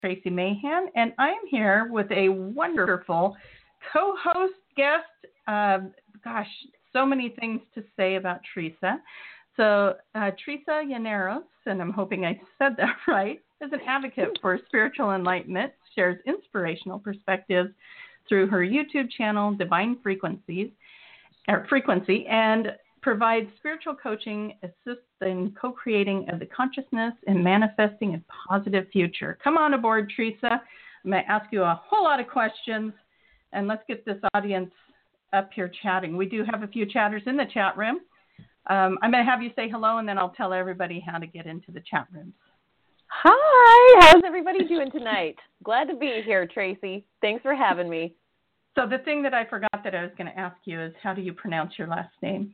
Tracy Mahan, and I am here with a wonderful co-host guest. Gosh, so many things to say about Teresa. So Teresa Llaneros, and I'm hoping I said that right, is an advocate for spiritual enlightenment, shares inspirational perspectives through her YouTube channel, Divine Frequency, and provides spiritual coaching, assists in co-creating of the consciousness and manifesting a positive future. Come on aboard, Teresa. I'm going to ask you a whole lot of questions, and let's get this audience up here chatting. We do have a few chatters in the chat room. I'm going to have you say hello, and then I'll tell everybody how to get into the chat rooms. Hi, how's everybody doing tonight? Glad to be here, Tracy. Thanks for having me. So the thing that I forgot that I was going to ask you is, how do you pronounce your last name?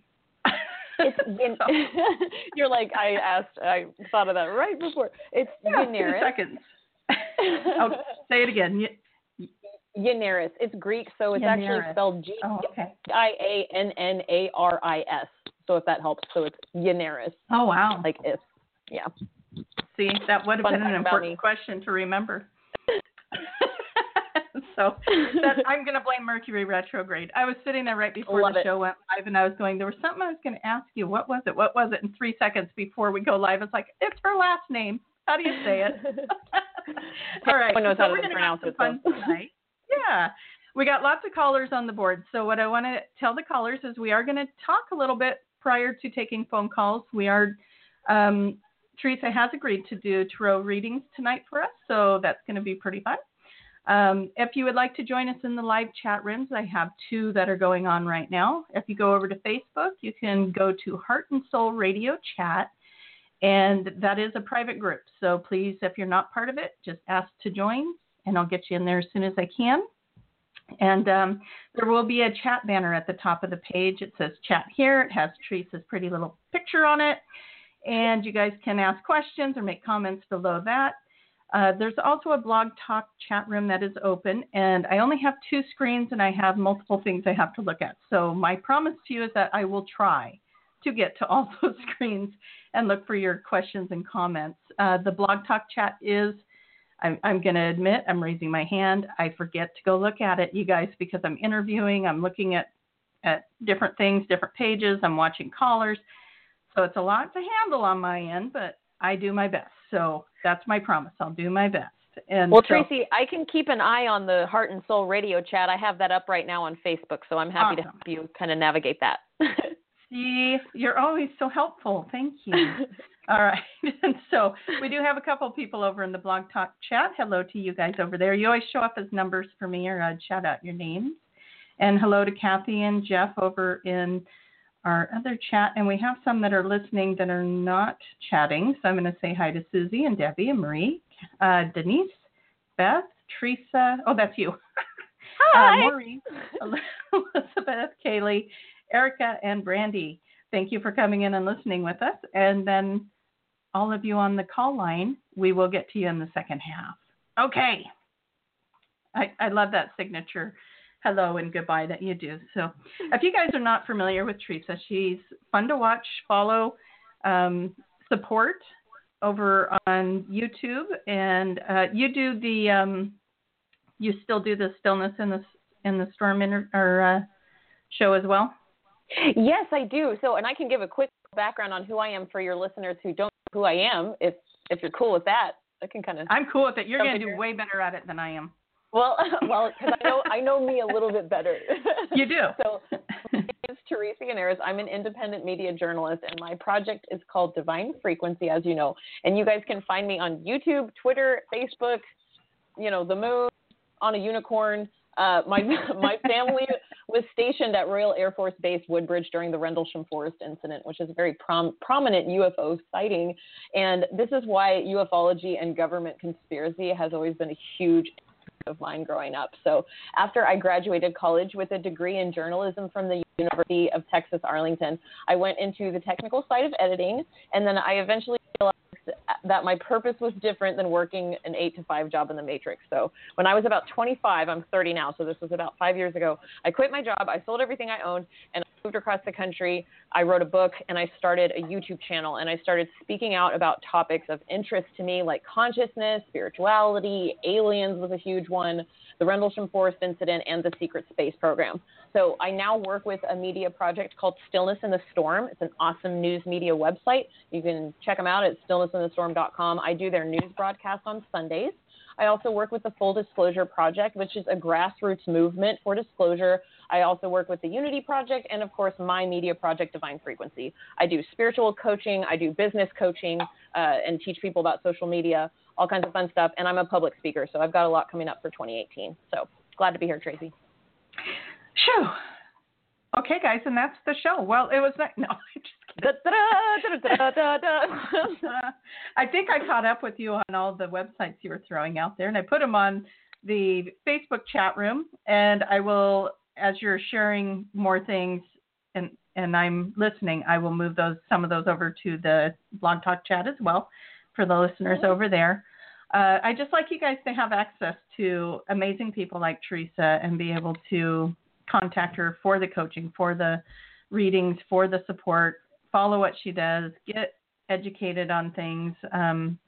You're like, I thought of that right before. It's Llaneros. 2 seconds. Oh, say it again. Llaneros. It's Greek, so it's Llaneros. actually spelled Giannaris. So if that helps, so it's Llaneros. Oh, wow. Like if, yeah. See, that would have been an important question to remember. So I'm going to blame Mercury retrograde. I was sitting there right before the show went live, and I was going, there was something I was going to ask you. What was it? What was it? In 3 seconds before we go live, it's like, it's her last name. How do you say it? All right. Everyone knows so how we're to going to pronounce have it. Fun tonight. Yeah. We got lots of callers on the board. So what I want to tell the callers is we are going to talk a little bit prior to taking phone calls. We are, Teresa has agreed to do tarot readings tonight for us, so that's going to be pretty fun. If you would like to join us in the live chat rooms, I have 2 that are going on right now. If you go over to Facebook, you can go to Heart and Soul Radio Chat, and that is a private group. So please, if you're not part of it, just ask to join, and I'll get you in there as soon as I can. And there will be a chat banner at the top of the page. It says chat here. It has Teresa's pretty little picture on it, and you guys can ask questions or make comments below that. There's also a blog talk chat room that is open, and I only have 2 screens, and I have multiple things I have to look at. So my promise to you is that I will try to get to all those screens and look for your questions and comments. The blog talk chat is, I'm going to admit, I'm raising my hand. I forget to go look at it, you guys, because I'm interviewing. I'm looking at different things, different pages. I'm watching callers. So it's a lot to handle on my end, but I do my best. So that's my promise. I'll do my best. And well, Tracy, I can keep an eye on the Heart and Soul Radio Chat. I have that up right now on Facebook, so I'm happy to help you kind of navigate that. See, you're always so helpful. Thank you. All right. And so we do have a couple people over in the Blog Talk chat. Hello to you guys over there. You always show up as numbers for me, or I'd shout out your names. And hello to Kathy and Jeff over in our other chat, and we have some that are listening that are not chatting. So I'm going to say hi to Susie and Debbie and Marie, Denise, Beth, Teresa. Oh, that's you. Hi. Maureen, Elizabeth, Kaylee, Erica, and Brandy. Thank you for coming in and listening with us. And then all of you on the call line, we will get to you in the second half. Okay. I love that signature hello and goodbye that you do. So if you guys are not familiar with Teresa, she's fun to watch, follow, support over on YouTube. And you do the, you still do the Stillness in the Storm show as well? Yes, I do. So, and I can give a quick background on who I am for your listeners who don't know who I am, if you're cool with that. I can kind of. I'm cool with it. You're going to do way better at it than I am. Well, because I know me a little bit better. You do. So, my name is Teresa Llaneros. I'm an independent media journalist, and my project is called Divine Frequency, as you know. And you guys can find me on YouTube, Twitter, Facebook, the moon, on a unicorn. My family was stationed at Royal Air Force Base Woodbridge during the Rendlesham Forest incident, which is a very prominent UFO sighting. And this is why ufology and government conspiracy has always been a huge of mine growing up. So after I graduated college with a degree in journalism from the University of Texas, Arlington, I went into the technical side of editing, and then I eventually realized that my purpose was different than working an 8-to-5 job in the Matrix. So when I was about 25, I'm 30 now, so this was about 5 years ago, I quit my job, I sold everything I owned, and I moved across the country, I wrote a book, and I started a YouTube channel, and I started speaking out about topics of interest to me, like consciousness, spirituality, aliens was a huge one, the Rendlesham Forest incident, and the secret space program. So I now work with a media project called Stillness in the Storm. It's an awesome news media website. You can check them out at stillnessinthestorm.com. I do their news broadcast on Sundays. I also work with the Full Disclosure Project, which is a grassroots movement for disclosure. I also work with the Unity Project and, of course, my media project, Divine Frequency. I do spiritual coaching. I do business coaching and teach people about social media, all kinds of fun stuff. And I'm a public speaker, so I've got a lot coming up for 2018. So glad to be here, Tracy. Shoo. Okay, guys, and that's the show. Well, it was nice. No, just I think I caught up with you on all the websites you were throwing out there, and I put them on the Facebook chat room. And I will, as you're sharing more things, and I'm listening, I will move some of those over to the Blog Talk chat as well for the listeners over there. I just like you guys to have access to amazing people like Teresa and be able to contact her for the coaching, for the readings, for the support, follow what she does, get educated on things. I'm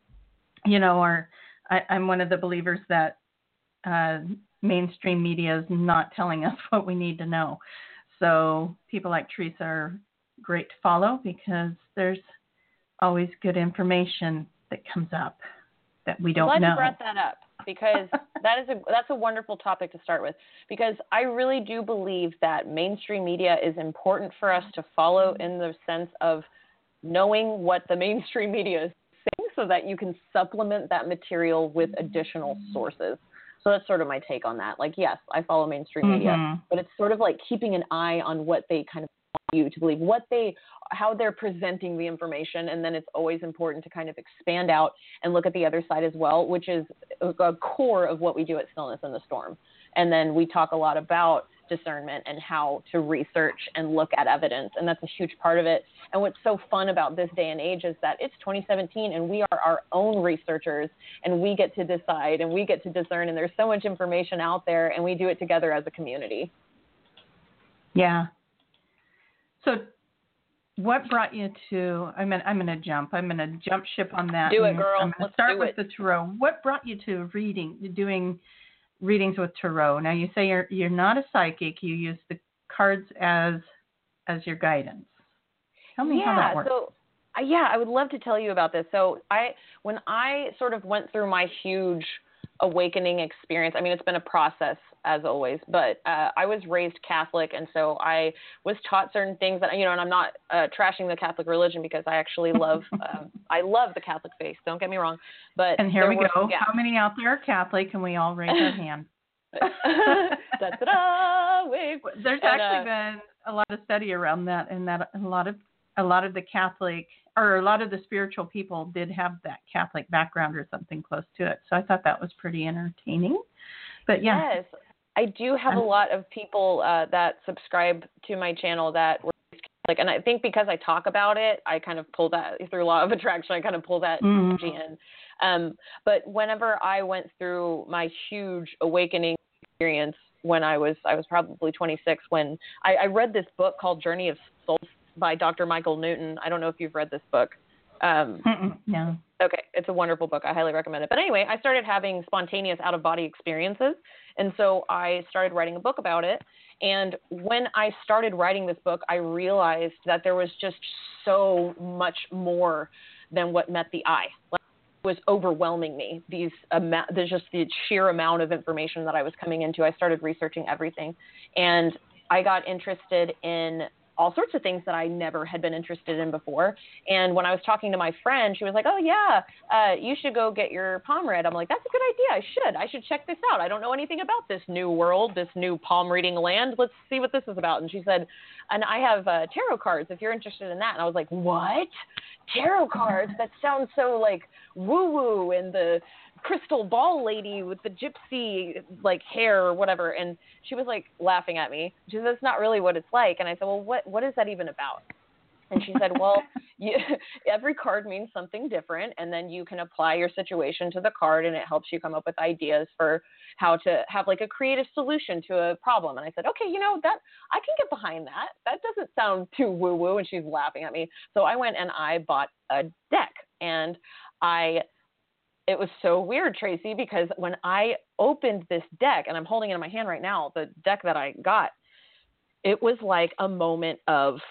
one of the believers that mainstream media is not telling us what we need to know. So people like Teresa are great to follow because there's always good information that comes up that we don't know. I'm glad you brought that up because that's a wonderful topic to start with, because I really do believe that mainstream media is important for us to follow in the sense of knowing what the mainstream media is saying so that you can supplement that material with additional sources. So that's sort of my take on that. Like, yes, I follow mainstream media, but it's sort of like keeping an eye on what they kind of want you to believe, how they're presenting the information. And then it's always important to kind of expand out and look at the other side as well, which is a core of what we do at Stillness in the Storm. And then we talk a lot about discernment and how to research and look at evidence. And that's a huge part of it. And what's so fun about this day and age is that it's 2017 and we are our own researchers and we get to decide and we get to discern. And there's so much information out there and we do it together as a community. Yeah. So what brought you to, I'm going to jump ship on that. Do it, girl. I'm going to start with the tarot. What brought you to doing readings with tarot? Now you say you're not a psychic. You use the cards as your guidance. Tell me how that works. So, I would love to tell you about this. So when I sort of went through my huge awakening experience, I mean, it's been a process as always, but I was raised Catholic. And so I was taught certain things that, and I'm not trashing the Catholic religion because I actually love, I love the Catholic faith. Don't get me wrong. But and here we go. Yeah. How many out there are Catholic? And we all raise our hand. There's actually been a lot of study around that, and that a lot of the Catholic or a lot of the spiritual people did have that Catholic background or something close to it. So I thought that was pretty entertaining. But yeah. Yes, I do have a lot of people that subscribe to my channel that were Catholic, and I think because I talk about it, I kind of pull that through law of attraction. I kind of pull that energy in. But whenever I went through my huge awakening experience when I was probably 26, when I read this book called Journey of Souls by Dr. Michael Newton. I don't know if you've read this book. No. Okay, it's a wonderful book. I highly recommend it. But anyway, I started having spontaneous out-of-body experiences, and so I started writing a book about it. And when I started writing this book, I realized that there was just so much more than what met the eye. Like, it was overwhelming me. There's just the sheer amount of information that I was coming into. I started researching everything, and I got interested in all sorts of things that I never had been interested in before. And when I was talking to my friend, she was like, oh yeah, you should go get your palm read. I'm like, that's a good idea. I should check this out. I don't know anything about this new world, this new palm reading land. Let's see what this is about. And she said, and I have tarot cards if you're interested in that. And I was like, what? Tarot cards? That sounds so like woo-woo and the crystal ball lady with the gypsy like hair or whatever. And she was like laughing at me. She said, that's not really what it's like. And I said, well, what is that even about? And she said, well, every card means something different, and then you can apply your situation to the card, and it helps you come up with ideas for how to have like a creative solution to a problem. And I said, okay, that I can get behind that. That doesn't sound too woo-woo. And she's laughing at me. So I went and I bought a deck, and it was so weird, Tracy, because when I opened this deck, and I'm holding it in my hand right now, the deck that I got, it was like a moment of,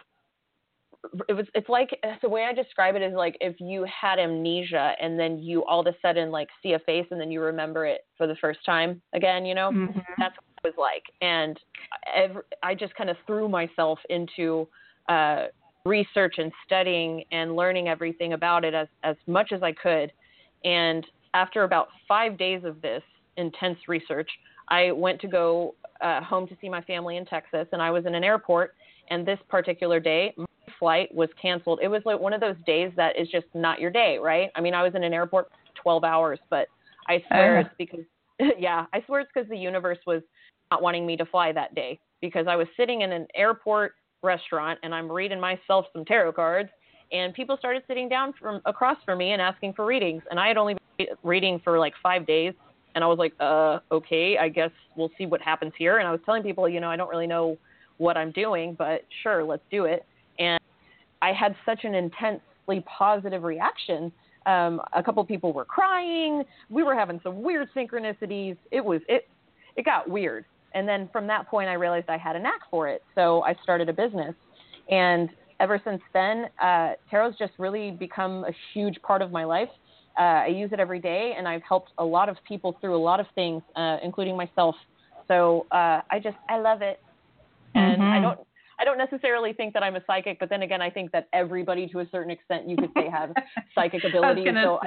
it's like, the way I describe it is like if you had amnesia and then you all of a sudden like see a face and then you remember it for the first time again, Mm-hmm. That's what it was like. And I just kind of threw myself into research and studying and learning everything about it as much as I could. And after about 5 days of this intense research, I went to go home to see my family in Texas, and I was in an airport, and this particular day, my flight was canceled. It was like one of those days that is just not your day, right? I mean, I was in an airport for 12 hours, but I swear it's because, I swear it's because the universe was not wanting me to fly that day, because I was sitting in an airport restaurant and I'm reading myself some tarot cards, and people started sitting down from across from me and asking for readings. And I had only been reading for like 5 days. And I was like, okay, I guess we'll see what happens here. And I was telling people, I don't really know what I'm doing, but sure, let's do it. And I had such an intensely positive reaction. A couple of people were crying. We were having some weird synchronicities. It got weird. And then from that point, I realized I had a knack for it. So I started a business. And ever since then, tarot's just really become a huge part of my life. I use it every day, and I've helped a lot of people through a lot of things, including myself. So I love it. And Mm-hmm. I don't necessarily think that I'm a psychic, but then again, I think that everybody to a certain extent, you could say, have psychic ability. So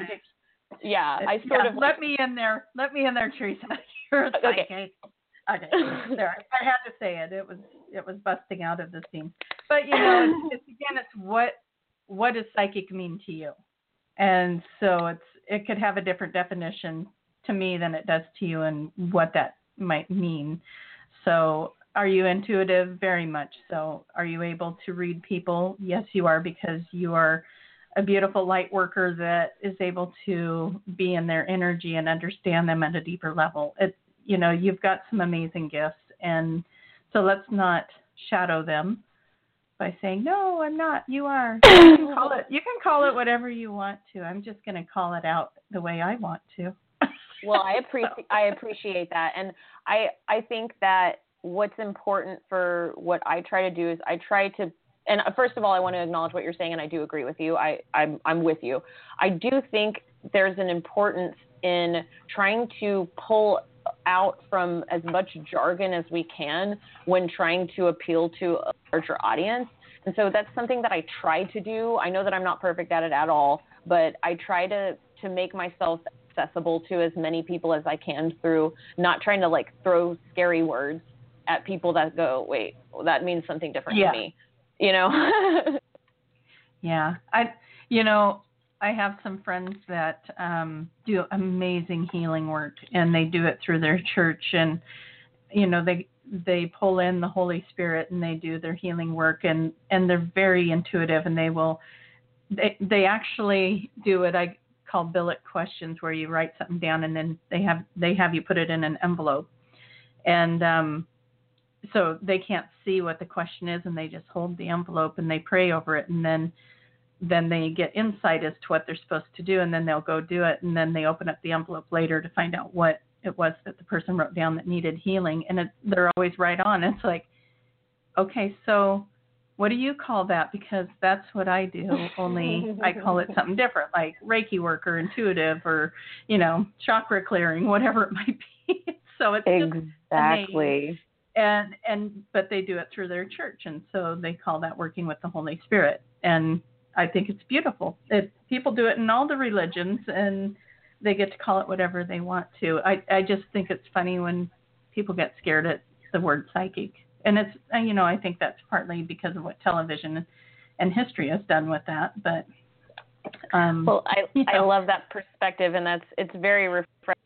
I sort of let me in there, Teresa. You're a psychic. Okay. There, I had to say it. It was busting out of the seam. But it's what does psychic mean to you? And so it could have a different definition to me than it does to you, and what that might mean. So, are you intuitive? Very much so. Are you able to read people? Yes, you are, because you are a beautiful light worker that is able to be in their energy and understand them at a deeper level. You've got some amazing gifts, and so let's not shadow them by saying, no, I'm not, you are. You can call it whatever you want to. I'm just going to call it out the way I want to. Well, I appreciate that. And I think that what's important for what I try to do is I try to, and first of all, I want to acknowledge what you're saying, and I do agree with you. I'm with you. I do think there's an importance in trying to pull out from as much jargon as we can when trying to appeal to a larger audience. And so that's something that I try to do. I know that I'm not perfect at it at all, but I try to make myself accessible to as many people as I can through not trying to like throw scary words at people that go, wait, well, that means something different to me, Yeah. I have some friends that do amazing healing work, and they do it through their church, and they pull in the Holy Spirit and they do their healing work, and they're very intuitive, and they actually do what I call billet questions, where you write something down and then they have you put it in an envelope, and so they can't see what the question is, and they just hold the envelope and they pray over it, and then they get insight as to what they're supposed to do, and then they'll go do it, and then they open up the envelope later to find out what it was that the person wrote down that needed healing, and they're always right on. It's like, okay, so what do you call that? Because that's what I do, only I call it something different, like Reiki work or intuitive or, chakra clearing, whatever it might be. So it's exactly. But they do it through their church, and so they call that working with the Holy Spirit. And I think it's beautiful. People do it in all the religions, and they get to call it whatever they want to. I just think it's funny when people get scared at the word psychic. And it's, I think that's partly because of what television and history has done with that. But I love that perspective, and it's very refreshing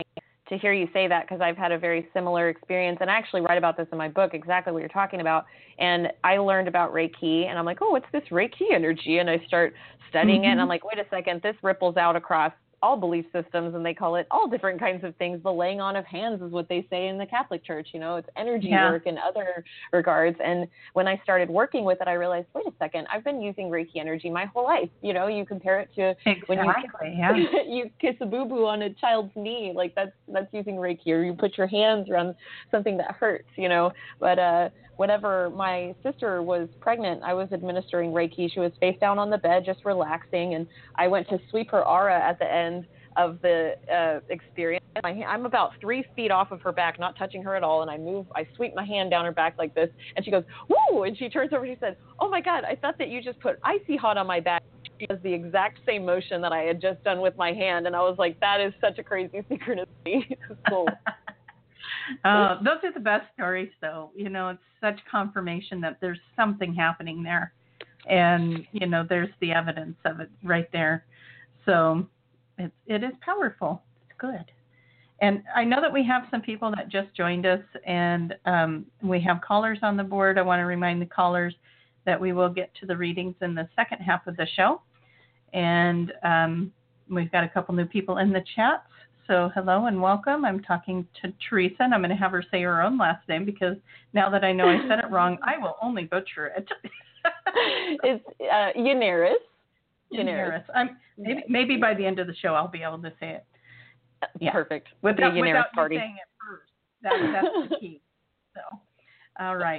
to hear you say that, because I've had a very similar experience, and I actually write about this in my book, exactly what you're talking about. And I learned about Reiki, and I'm like, oh, what's this Reiki energy? And I start studying it, and I'm like, wait a second, this ripples out across all belief systems, and they call it all different kinds of things. The laying on of hands is what they say in the Catholic Church. You know, it's energy work in other regards. And when I started working with it, I realized, wait a second, I've been using Reiki energy my whole life. You know, you compare it to when you kiss a boo-boo on a child's knee, like that's using Reiki, or you put your hands around something that hurts, you know. But whenever my sister was pregnant, I was administering Reiki. She was face down on the bed, just relaxing, and I went to sweep her aura at the end of the experience. I'm about 3 feet off of her back, not touching her at all, and I sweep my hand down her back like this, and she goes, woo, and she turns over and she said, oh my God, I thought that you just put icy hot on my back. She does the exact same motion that I had just done with my hand, and I was like, that is such a crazy synchronicity. It's cool. Those are the best stories, though. You know, it's such confirmation that there's something happening there. And, you know, there's the evidence of it right there. So it is powerful. It's good. And I know that we have some people that just joined us, and we have callers on the board. I want to remind the callers that we will get to the readings in the second half of the show. And we've got a couple new people in the chat. So hello and welcome. I'm talking to Teresa, and I'm going to have her say her own last name, because now that I know I said it wrong, I will only butcher it. It's Yaneris. Yaneris. Maybe by the end of the show I'll be able to say it. Yeah. Perfect. Without me saying it first. That's the key. So, all right.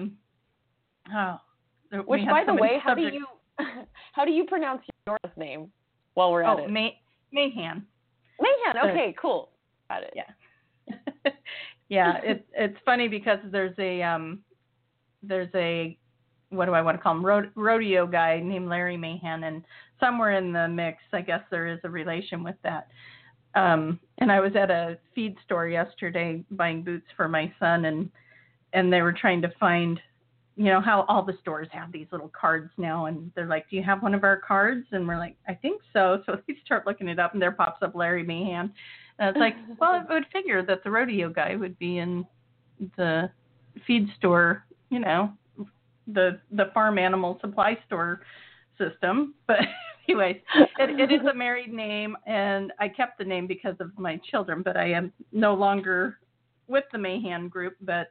Which, by the way, how do you pronounce your last name while we're at it? Mahan. Mahan. Okay, cool. Got it. Yeah. Yeah. It's funny because there's a what do I want to call him? Rodeo guy named Larry Mahan, and somewhere in the mix, I guess there is a relation with that. And I was at a feed store yesterday buying boots for my son, and they were trying to find, you know, how all the stores have these little cards now, and they're like, do you have one of our cards? And we're like, I think so. So they start looking it up, and there pops up Larry Mahan. And it's like, well, I would figure that the rodeo guy would be in the feed store, you know, the farm animal supply store system. But anyways, it is a married name, and I kept the name because of my children, but I am no longer with the Mahan group. But,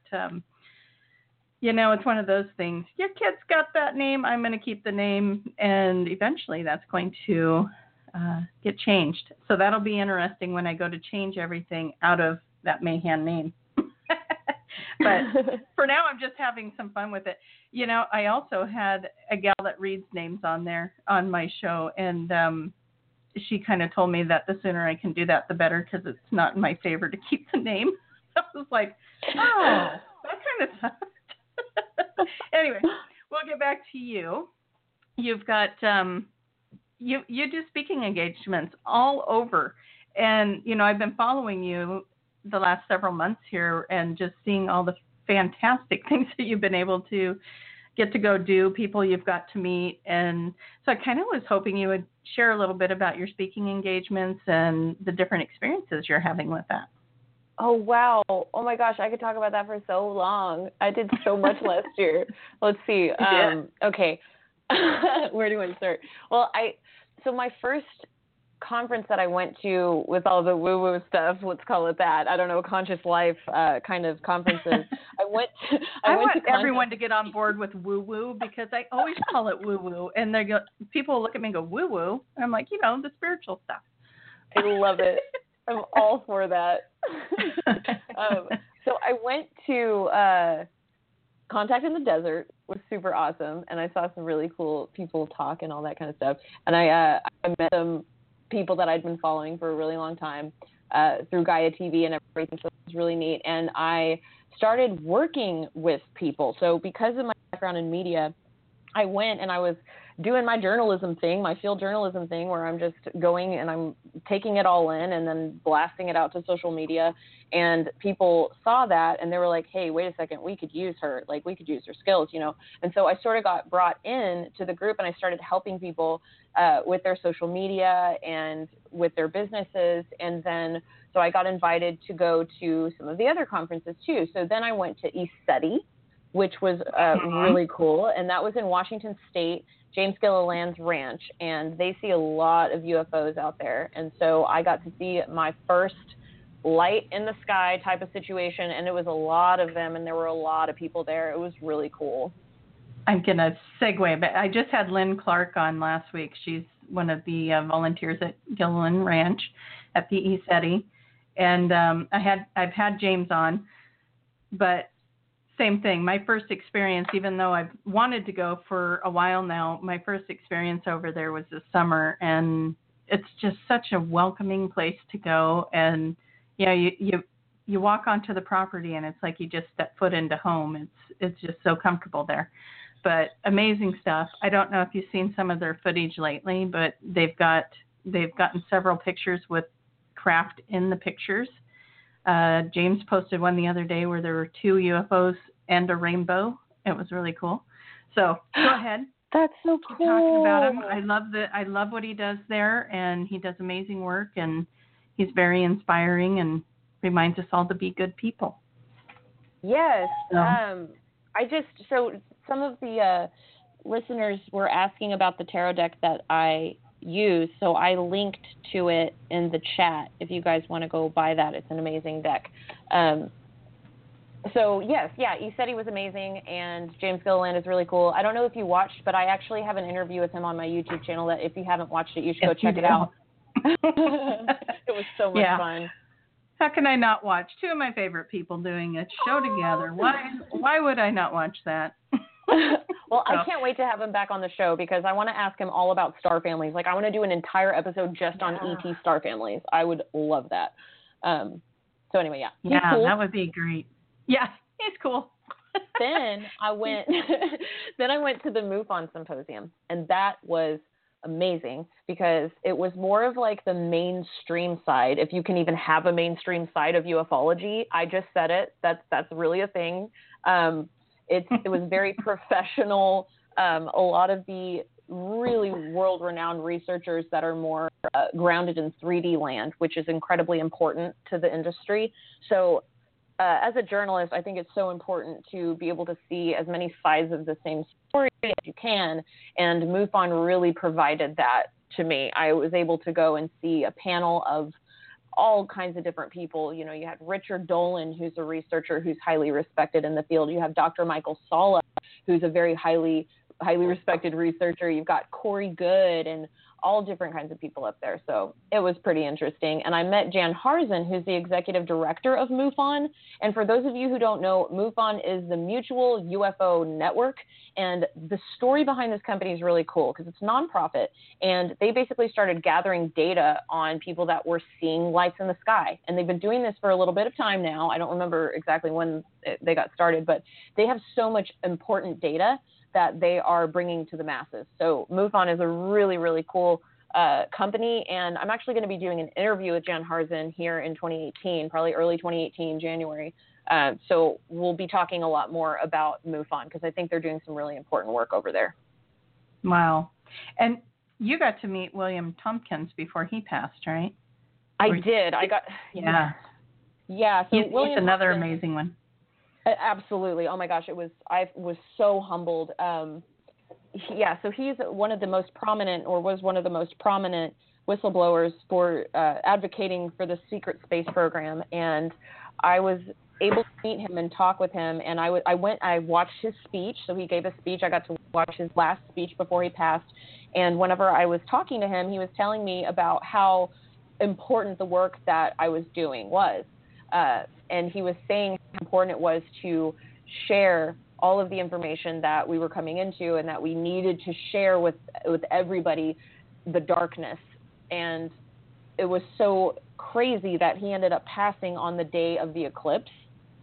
you know, it's one of those things. Your kid's got that name, I'm going to keep the name, and eventually that's going to get changed. So that'll be interesting when I go to change everything out of that Mahan name. But for now, I'm just having some fun with it. You know, I also had a gal that reads names on there on my show, and she kind of told me that the sooner I can do that, the better, because it's not in my favor to keep the name. I was like, oh, that kind of sucks. Anyway, we'll get back to you. You've got you do speaking engagements all over, and you know, I've been following you the last several months here and just seeing all the fantastic things that you've been able to get to go do, people you've got to meet. And so I kind of was hoping you would share a little bit about your speaking engagements and the different experiences you're having with that. Oh, wow. Oh, my gosh. I could talk about that for so long. I did so much last year. Let's see. Okay. Where do I start? Well, so my first conference that I went to with all the woo-woo stuff, let's call it that, I don't know, conscious life kind of conferences. I want everyone to get on board with woo-woo, because I always call it woo-woo, and people look at me and go, woo-woo, and I'm like, you know, the spiritual stuff. I love it. I'm all for that. So I went to Contact in the Desert. Was super awesome, and I saw some really cool people talk and all that kind of stuff, and I met some people that I'd been following for a really long time through Gaia TV and everything, so it was really neat. And I started working with people. So because of my background in media, I went and I was doing my journalism thing, my field journalism thing, where I'm just going and I'm taking it all in and then blasting it out to social media. And people saw that and they were like, hey, wait a second, we could use her. Like, we could use her skills, you know? And so I sort of got brought in to the group and I started helping people with their social media and with their businesses. And then, so I got invited to go to some of the other conferences too. So then I went to ECETI, which was really cool. And that was in Washington State, James Gilliland's ranch. And they see a lot of UFOs out there. And so I got to see my first light in the sky type of situation. And it was a lot of them. And there were a lot of people there. It was really cool. I'm going to segue, but I just had Lynn Clark on last week. She's one of the volunteers at Gilliland Ranch at the ECETI. And I've had James on, but same thing. My first experience, even though I've wanted to go for a while now, my first experience over there was this summer, and it's just such a welcoming place to go. And you know, you walk onto the property, and it's like you just step foot into home. It's just so comfortable there. But amazing stuff. I don't know if you've seen some of their footage lately, but they've gotten several pictures with craft in the pictures. James posted one the other day where there were 2 UFOs and a rainbow. It was really cool. So go ahead. That's so cool. Keep talking about him. I love what he does there, and he does amazing work, and he's very inspiring and reminds us all to be good people. Yes. So some of the listeners were asking about the tarot deck that I use, so I linked to it in the chat if you guys want to go buy that. It's an amazing deck. So yes, ECETI was amazing, and James Gilliland is really cool. I don't know if you watched, but I actually have an interview with him on my YouTube channel that if you haven't watched it, you should go check it out. It was so much fun. How can I not watch 2 of my favorite people doing a show together? Why would I not watch that? Well, I can't wait to have him back on the show because I want to ask him all about star families. Like, I want to do an entire episode just on ET star families. I would love that. So anyway, he's cool. That would be great. Yeah, he's cool. Then I went to the MUFON symposium, and that was amazing because it was more of like the mainstream side, if you can even have a mainstream side of ufology. I just said it. That's really a thing. It was very professional. A lot of the really world-renowned researchers that are more grounded in 3D land, which is incredibly important to the industry. So as a journalist, I think it's so important to be able to see as many sides of the same story as you can, and MUFON really provided that to me. I was able to go and see a panel of all kinds of different people. You know, you had Richard Dolan, who's a researcher who's highly respected in the field. You have Dr. Michael Salla, who's a very highly respected researcher. You've got Corey Good and all different kinds of people up there. So it was pretty interesting. And I met Jan Harzen, who's the executive director of MUFON. And for those of you who don't know, MUFON is the Mutual UFO Network. And the story behind this company is really cool because it's nonprofit. And they basically started gathering data on people that were seeing lights in the sky. And they've been doing this for a little bit of time now. I don't remember exactly when they got started, but they have so much important data that they are bringing to the masses. So MUFON is a really, really cool company, and I'm actually going to be doing an interview with Jan Harzen here in 2018, probably early 2018, January. So we'll be talking a lot more about MUFON because I think they're doing some really important work over there. Wow. And you got to meet William Tompkins before he passed, right? I did. Yeah. So he's another amazing one. Absolutely. Oh my gosh, I was so humbled. So he's one of the most prominent, or was one of the most prominent whistleblowers for advocating for the secret space program. And I was able to meet him and talk with him. And I watched his speech. So he gave a speech. I got to watch his last speech before he passed. And whenever I was talking to him, he was telling me about how important the work that I was doing was. And he was saying how important it was to share all of the information that we were coming into and that we needed to share with everybody the darkness. And it was so crazy that he ended up passing on the day of the eclipse.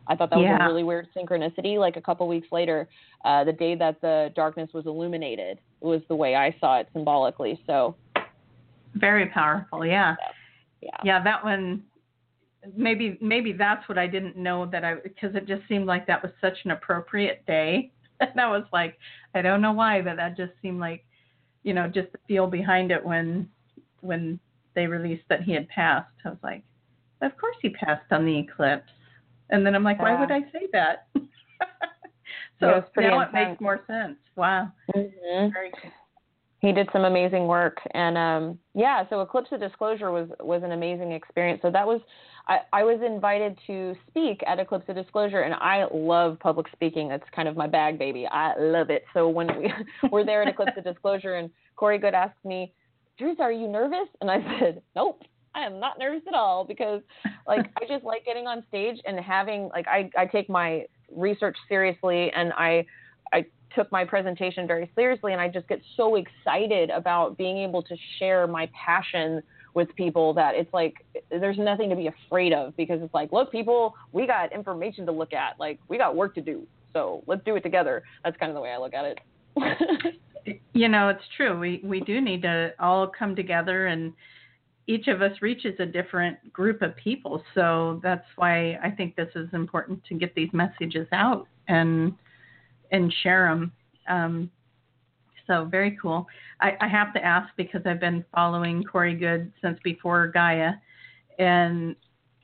I thought that was a really weird synchronicity. Like a couple weeks later, the day that the darkness was illuminated was the way I saw it symbolically. So very powerful. Yeah. Yeah. Yeah. That one, maybe that's what I didn't know because it just seemed like that was such an appropriate day. And I was like, I don't know why, but that just seemed like, just the feel behind it when they released that he had passed. I was like, of course he passed on the eclipse. And then I'm like, why would I say that? So now it makes more sense. Wow. Mm-hmm. Very cool. He did some amazing work. And so Eclipse of Disclosure was an amazing experience. So that was, I was invited to speak at Eclipse of Disclosure, and I love public speaking. That's kind of my bag, baby. I love it. So when we were there at Eclipse of Disclosure, and Corey Goode asked me, Teresa, are you nervous? And I said, nope, I am not nervous at all, because I just like getting on stage and having, I take my research seriously, and I took my presentation very seriously, and I just get so excited about being able to share my passion with people that it's like there's nothing to be afraid of, because it's like, look, people, we got information to look at, we got work to do, so let's do it together. That's kind of the way I look at it. It's true. We do need to all come together, and each of us reaches a different group of people, so that's why I think this is important to get these messages out and share them. So very cool. I have to ask, because I've been following Corey Goode since before Gaia, and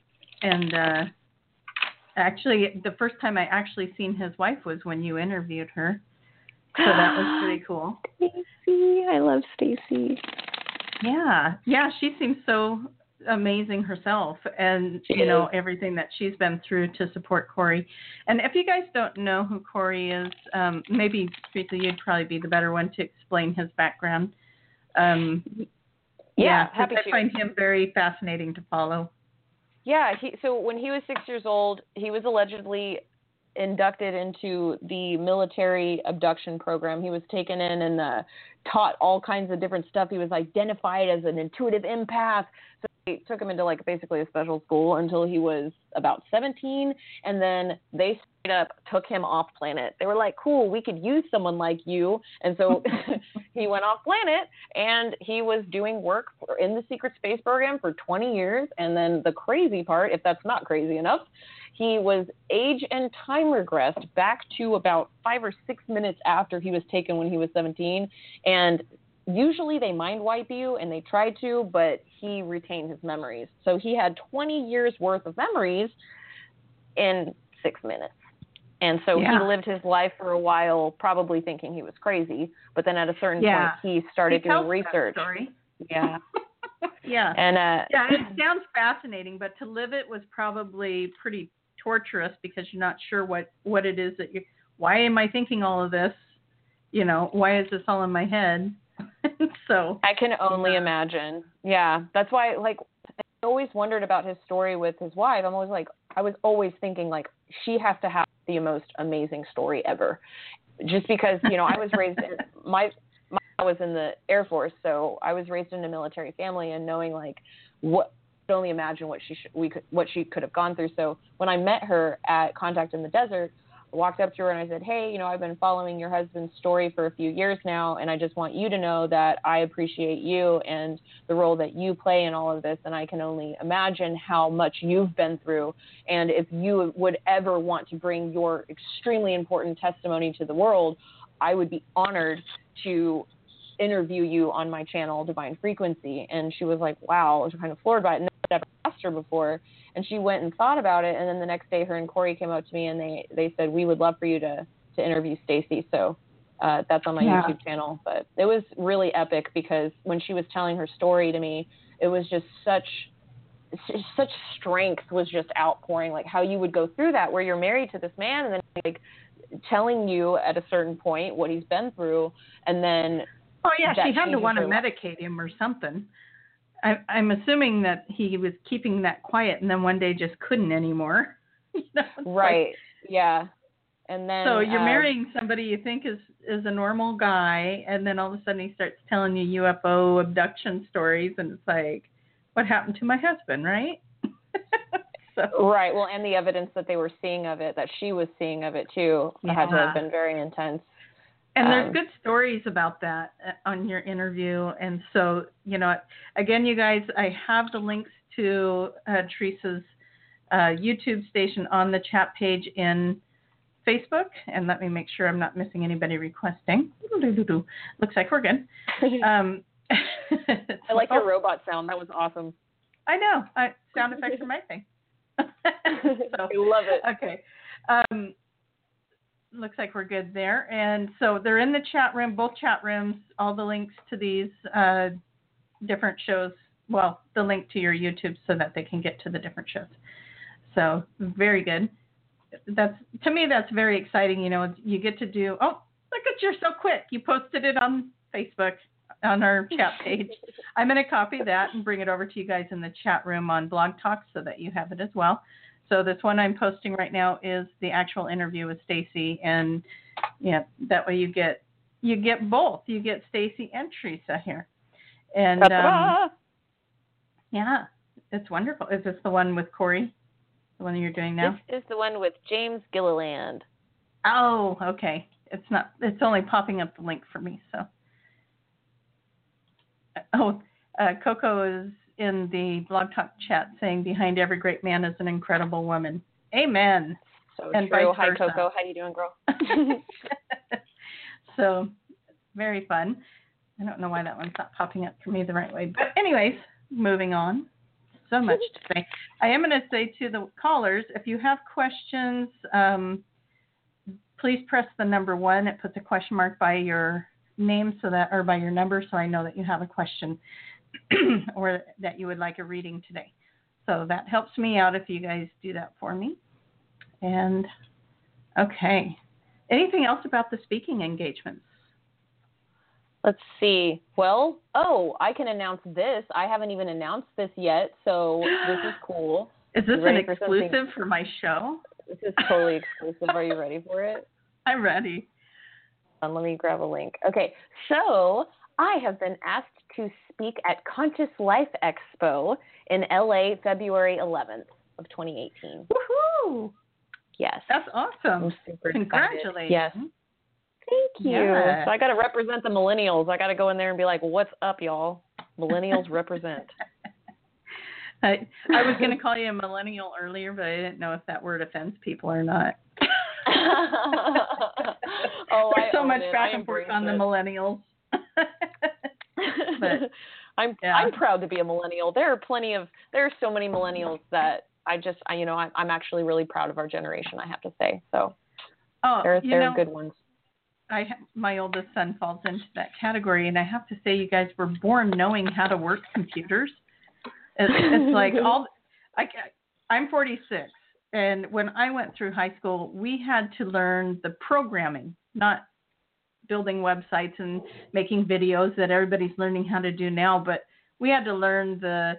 actually the first time I actually seen his wife was when you interviewed her. So that was pretty cool. Stacy, I love Stacy. Yeah, she seems so amazing herself, and everything that she's been through to support Corey. And if you guys don't know who Corey is, maybe Teresa, you'd probably be the better one to explain his background. Happy I to. find him very fascinating to follow. Yeah, so when he was 6 years old, he was allegedly inducted into the military abduction program. He was taken in and taught all kinds of different stuff. He was identified as an intuitive empath. So they took him into basically a special school until he was about 17, and then they straight up took him off planet. They were like, cool, we could use someone like you. And so he went off planet, and he was doing work in the secret space program for 20 years. And then the crazy part, if that's not crazy enough, he was age and time regressed back to about 5 or 6 minutes after he was taken when he was 17. And usually they mind wipe you, and they try to, but he retained his memories. So he had 20 years worth of memories in 6 minutes. And so he lived his life for a while probably thinking he was crazy. But then at a certain point, he started doing research. Yeah. Yeah. And it sounds fascinating, but to live it was probably pretty torturous, because you're not sure what it is that why am I thinking all of this? Why is this all in my head? So I can only imagine. Yeah. That's why, I always wondered about his story with his wife. I was always thinking, she has to have the most amazing story ever. Just because, I was raised I was in the Air Force, so I was raised in a military family, and knowing what I could only imagine what she could have gone through. So when I met her at Contact in the Desert, I walked up to her and I said, hey, I've been following your husband's story for a few years now, and I just want you to know that I appreciate you and the role that you play in all of this, and I can only imagine how much you've been through, and if you would ever want to bring your extremely important testimony to the world, I would be honored to interview you on my channel, Divine Frequency. And she was like, wow, I was kind of floored by it. I'd never asked her before. And she went and thought about it. And then the next day, her and Corey came up to me, and they said, we would love for you to interview Stacy. So that's on my YouTube channel. But it was really epic, because when she was telling her story to me, it was just such strength was just outpouring, how you would go through that, where you're married to this man, and then telling you at a certain point what he's been through, and then she had to want to medicate him or something. I'm assuming that he was keeping that quiet, and then one day just couldn't anymore. Right. Yeah. And then so you're marrying somebody you think is a normal guy, and then all of a sudden he starts telling you UFO abduction stories, and it's like, what happened to my husband, right? Right. Well, and the evidence that they were seeing of it, that she was seeing of it too, had to have been very intense. And there's good stories about that on your interview. And so, again, you guys, I have the links to Teresa's YouTube station on the chat page in Facebook. And let me make sure I'm not missing anybody requesting. Looks like we're good. I like your robot sound. That was awesome. I know. Sound effects are my thing. So, I love it. Okay. Looks like we're good there. And so they're in the chat room, both chat rooms, all the links to these different shows. Well, the link to your YouTube so that they can get to the different shows. So very good. To me, that's very exciting. You get to do, oh, look at you're so quick. You posted it on Facebook on our chat page. I'm going to copy that and bring it over to you guys in the chat room on Blog Talk so that you have it as well. So this one I'm posting right now is the actual interview with Stacy, and that way you get both. You get Stacy and Teresa here, and yeah, it's wonderful. Is this the one with Corey? The one you're doing now? This is the one with James Gilliland. Oh, okay. It's not. It's only popping up the link for me. So, Coco is in the Blog Talk chat saying, behind every great man is an incredible woman. Amen. So and true. Hi, Coco. How you doing, girl? So, very fun. I don't know why that one's not popping up for me the right way. But anyways, moving on. So much to say. I am going to say to the callers, if you have questions, please press the number 1. It puts a question mark by your name or by your number, so I know that you have a question or that you would like a reading today. So that helps me out if you guys do that for me. And okay. Anything else about the speaking engagements? Let's see. Well, I can announce this. I haven't even announced this yet, so this is cool. Is this an exclusive for my show? This is totally exclusive. Are you ready for it? I'm ready. Let me grab a link. Okay, so I have been asked to speak at Conscious Life Expo in LA, February 11th of 2018. Woohoo! Yes. That's awesome. I'm super Congratulations. Excited. Yes. Thank you. Yeah. So I got to represent the millennials. I got to go in there and be like, what's up, y'all? Millennials represent. I was going to call you a millennial earlier, but I didn't know if that word offends people or not. There's so much back and forth on the millennials. But I'm proud to be a millennial. There are so many millennials that I'm actually really proud of our generation, I have to say. So there are good ones. My oldest son falls into that category, and I have to say, you guys were born knowing how to work computers. It's like I'm 46, and when I went through high school, we had to learn the programming, not building websites and making videos that everybody's learning how to do now, but we had to learn the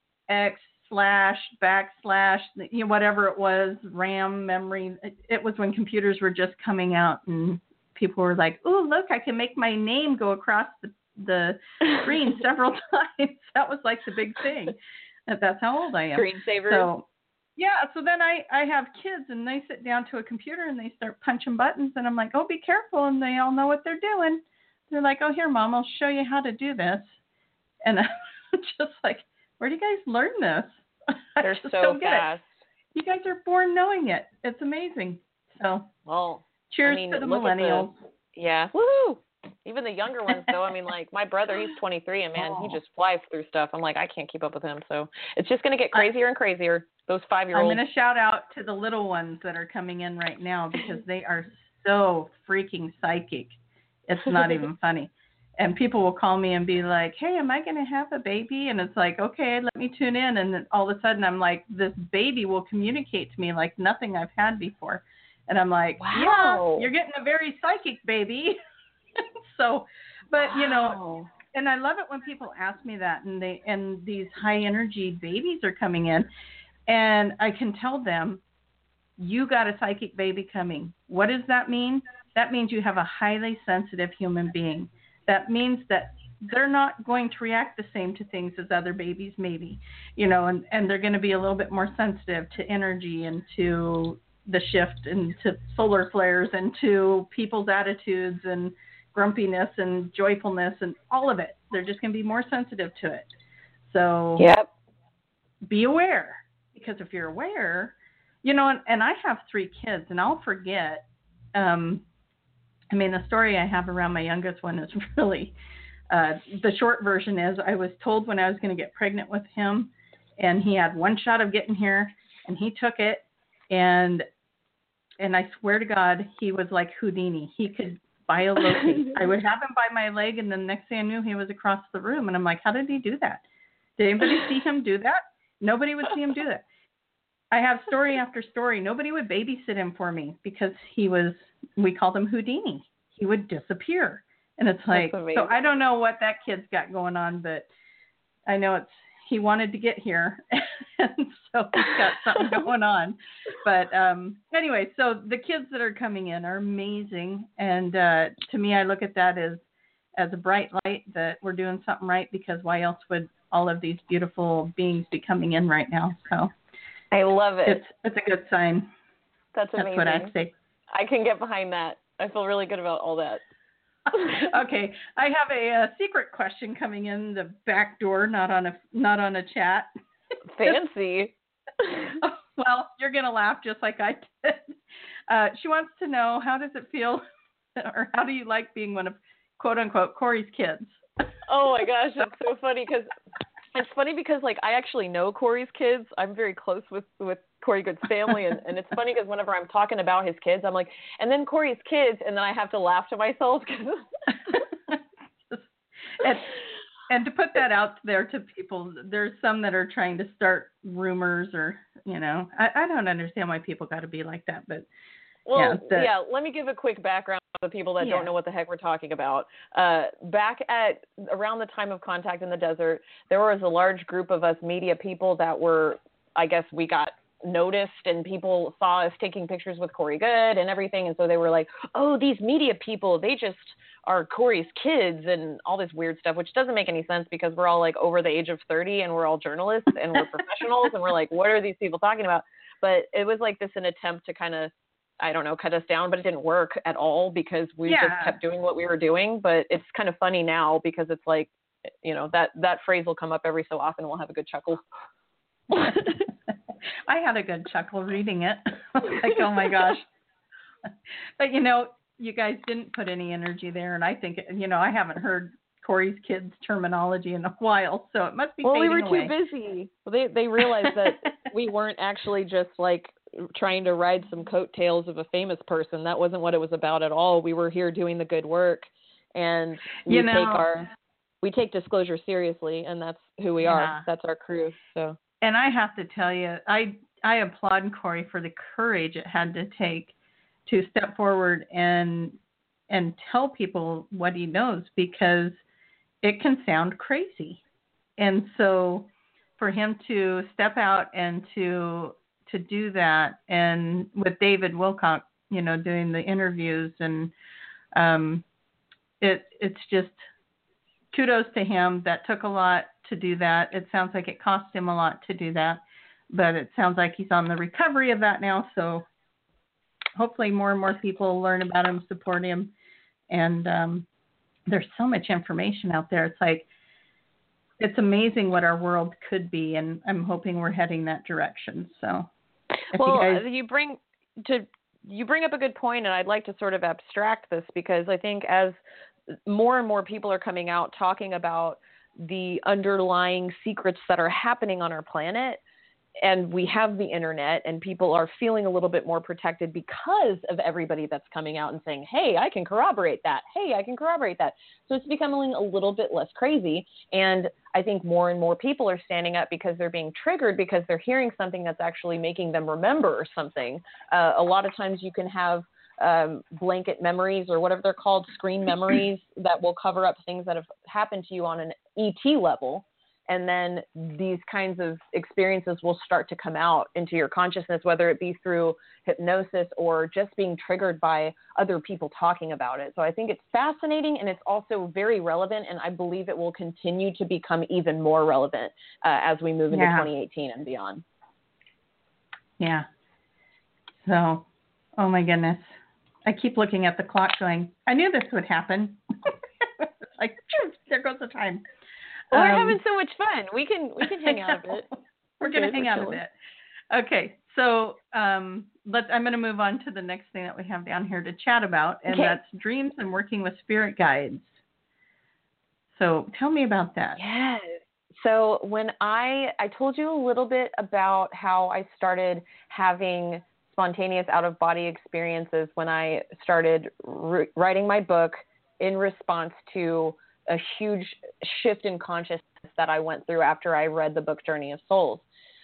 //, whatever it was, RAM, memory. It was when computers were just coming out, and people were like, "Oh, look, I can make my name go across the screen several times." That was like the big thing. That's how old I am. Screensaver. So, yeah. So then I have kids, and they sit down to a computer and they start punching buttons, and I'm like, "Oh, be careful!" And they all know what they're doing. They're like, "Oh, here, Mom, I'll show you how to do this." And I'm just like, "Where do you guys learn this?" They're so fast. You guys are born knowing it. It's amazing. So, cheers to the millennials. Yeah. Woohoo! Even the younger ones, though. I mean, like my brother, he's 23, and man, he just flies through stuff. I'm like, I can't keep up with him. So it's just going to get crazier and crazier. Those 5-year-olds. I'm going to shout out to the little ones that are coming in right now because they are so freaking psychic. It's not even funny. And people will call me and be like, "Hey, am I going to have a baby?" And it's like, "Okay, let me tune in." And then all of a sudden I'm like, this baby will communicate to me like nothing I've had before. And I'm like, wow. Yeah, you're getting a very psychic baby. So, but wow. And I love it when people ask me that, and these high energy babies are coming in, and I can tell them, you got a psychic baby coming. What does that mean? That means you have a highly sensitive human being. That means that they're not going to react the same to things as other babies, maybe, you know, and they're going to be a little bit more sensitive to energy and to the shift and to solar flares and to people's attitudes and grumpiness and joyfulness and all of it. They're just going to be more sensitive to it. So yep. Be aware, because if you're aware, you know, and I have 3 kids, and I'll forget. I mean, the story I have around my youngest one is really, the short version is I was told when I was going to get pregnant with him, and he had 1 shot of getting here, and he took it, and I swear to God, he was like Houdini. He could biolocate. I would have him by my leg, and then the next thing I knew, he was across the room, and I'm like, how did he do that? Did anybody see him do that? Nobody would see him do that. I have story after story. Nobody would babysit him for me because we called him Houdini. He would disappear. And it's like, so I don't know what that kid's got going on, but I know he wanted to get here. And so he's got something going on. But anyway, so the kids that are coming in are amazing. And to me, I look at that as a bright light that we're doing something right, because why else would all of these beautiful beings be coming in right now? So I love it. It's a good sign. That's amazing. That's what I say. I can get behind that. I feel really good about all that. Okay, I have a secret question coming in the back door, not on a chat. Fancy. Well, you're gonna laugh just like I did. She wants to know, how does it feel, or how do you like being one of quote unquote Corey's kids? Oh my gosh, it's so funny because like I actually know Corey's kids. I'm very close with Corey Good's family, and it's funny because whenever I'm talking about his kids, I'm like, and then Corey's kids, and then I have to laugh to myself. And to put that out there to people, there's some that are trying to start rumors, or, you know, I don't understand why people got to be like that, but well, let me give a quick background for the people that don't know what the heck we're talking about. Back at around the time of Contact in the Desert, there was a large group of us media people that were, I guess we got noticed, and people saw us taking pictures with Corey Good and everything, and so they were like, oh, these media people, they just are Corey's kids and all this weird stuff, which doesn't make any sense because we're all like over the age of 30 and we're all journalists and we're professionals and we're like, what are these people talking about? But it was like an attempt to kind of, I don't know, cut us down, but it didn't work at all because we just kept doing what we were doing. But it's kind of funny now because it's like, you know, that phrase will come up every so often and we'll have a good chuckle. I had a good chuckle reading it. Like, oh my gosh. But, you know, you guys didn't put any energy there. And I think, you know, I haven't heard Corey's kids' terminology in a while, so it must be fading away. Well, we were too busy. Well, they realized that we weren't actually just like trying to ride some coattails of a famous person. That wasn't what it was about at all. We were here doing the good work, and we take disclosure seriously, and that's who we are. That's our crew. So. And I have to tell you, I applaud Corey for the courage it had to take to step forward and tell people what he knows, because it can sound crazy. And so for him to step out and to do that, and with David Wilcock, you know, doing the interviews, and it's just kudos to him. That took a lot to do that. It sounds like it cost him a lot to do that, but it sounds like he's on the recovery of that now. So hopefully more and more people learn about him, support him. And there's so much information out there. It's like, it's amazing what our world could be. And I'm hoping we're heading that direction. So you bring up a good point, and I'd like to sort of abstract this, because I think as more and more people are coming out talking about the underlying secrets that are happening on our planet, and we have the internet, and people are feeling a little bit more protected because of everybody that's coming out and saying, hey, I can corroborate that. Hey, I can corroborate that. So it's becoming a little bit less crazy. And I think more and more people are standing up because they're being triggered, because they're hearing something that's actually making them remember something. A lot of times you can have blanket memories, or whatever they're called, screen memories, that will cover up things that have happened to you on an ET level. And then these kinds of experiences will start to come out into your consciousness, whether it be through hypnosis or just being triggered by other people talking about it. So I think it's fascinating, and it's also very relevant, and I believe it will continue to become even more relevant as we move into 2018 and beyond. Yeah. So, oh my goodness. I keep looking at the clock going, I knew this would happen. Like, there goes the time. Well, we're having so much fun. We can hang out a bit. We're going to hang out a bit. Okay. So I'm going to move on to the next thing that we have down here to chat about, and that's dreams and working with spirit guides. So tell me about that. Yes. So when I told you a little bit about how I started having spontaneous out-of-body experiences when I started writing my book in response to a huge shift in consciousness that I went through after I read the book Journey of Souls.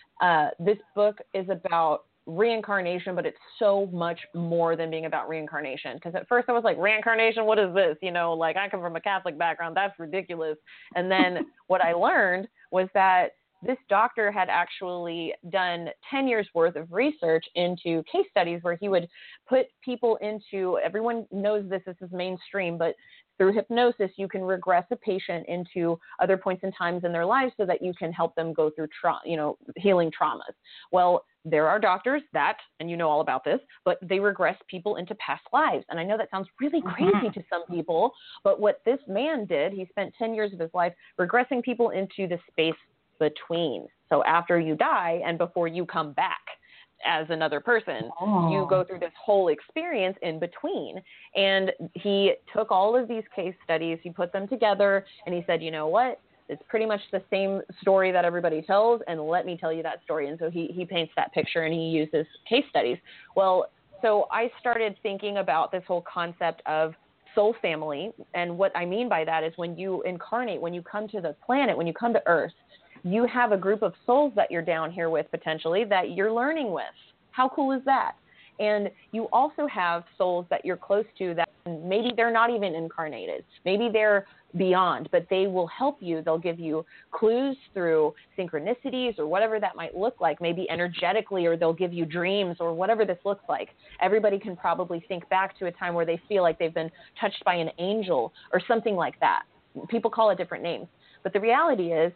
This book is about reincarnation, but it's so much more than being about reincarnation. Because at first I was like, reincarnation, what is this? You know, like I come from a Catholic background. That's ridiculous. And then what I learned was that this doctor had actually done 10 years worth of research into case studies where he would put people into, everyone knows this is mainstream, but through hypnosis, you can regress a patient into other points and times in their lives so that you can help them go through healing traumas. Well, there are doctors that, and you know all about this, but they regress people into past lives. And I know that sounds really crazy to some people, but what this man did, he spent 10 years of his life regressing people into the space between. So after you die and before you come back as another person, you go through this whole experience in between. And he took all of these case studies, he put them together, and he said, you know what? It's pretty much the same story that everybody tells, and let me tell you that story. And so he paints that picture and he uses case studies. Well, so I started thinking about this whole concept of soul family. And what I mean by that is when you incarnate, when you come to the planet, when you come to Earth, you have a group of souls that you're down here with potentially that you're learning with. How cool is that? And you also have souls that you're close to that maybe they're not even incarnated. Maybe they're beyond, but they will help you. They'll give you clues through synchronicities or whatever that might look like, maybe energetically, or they'll give you dreams or whatever this looks like. Everybody can probably think back to a time where they feel like they've been touched by an angel or something like that. People call it different names. But the reality is,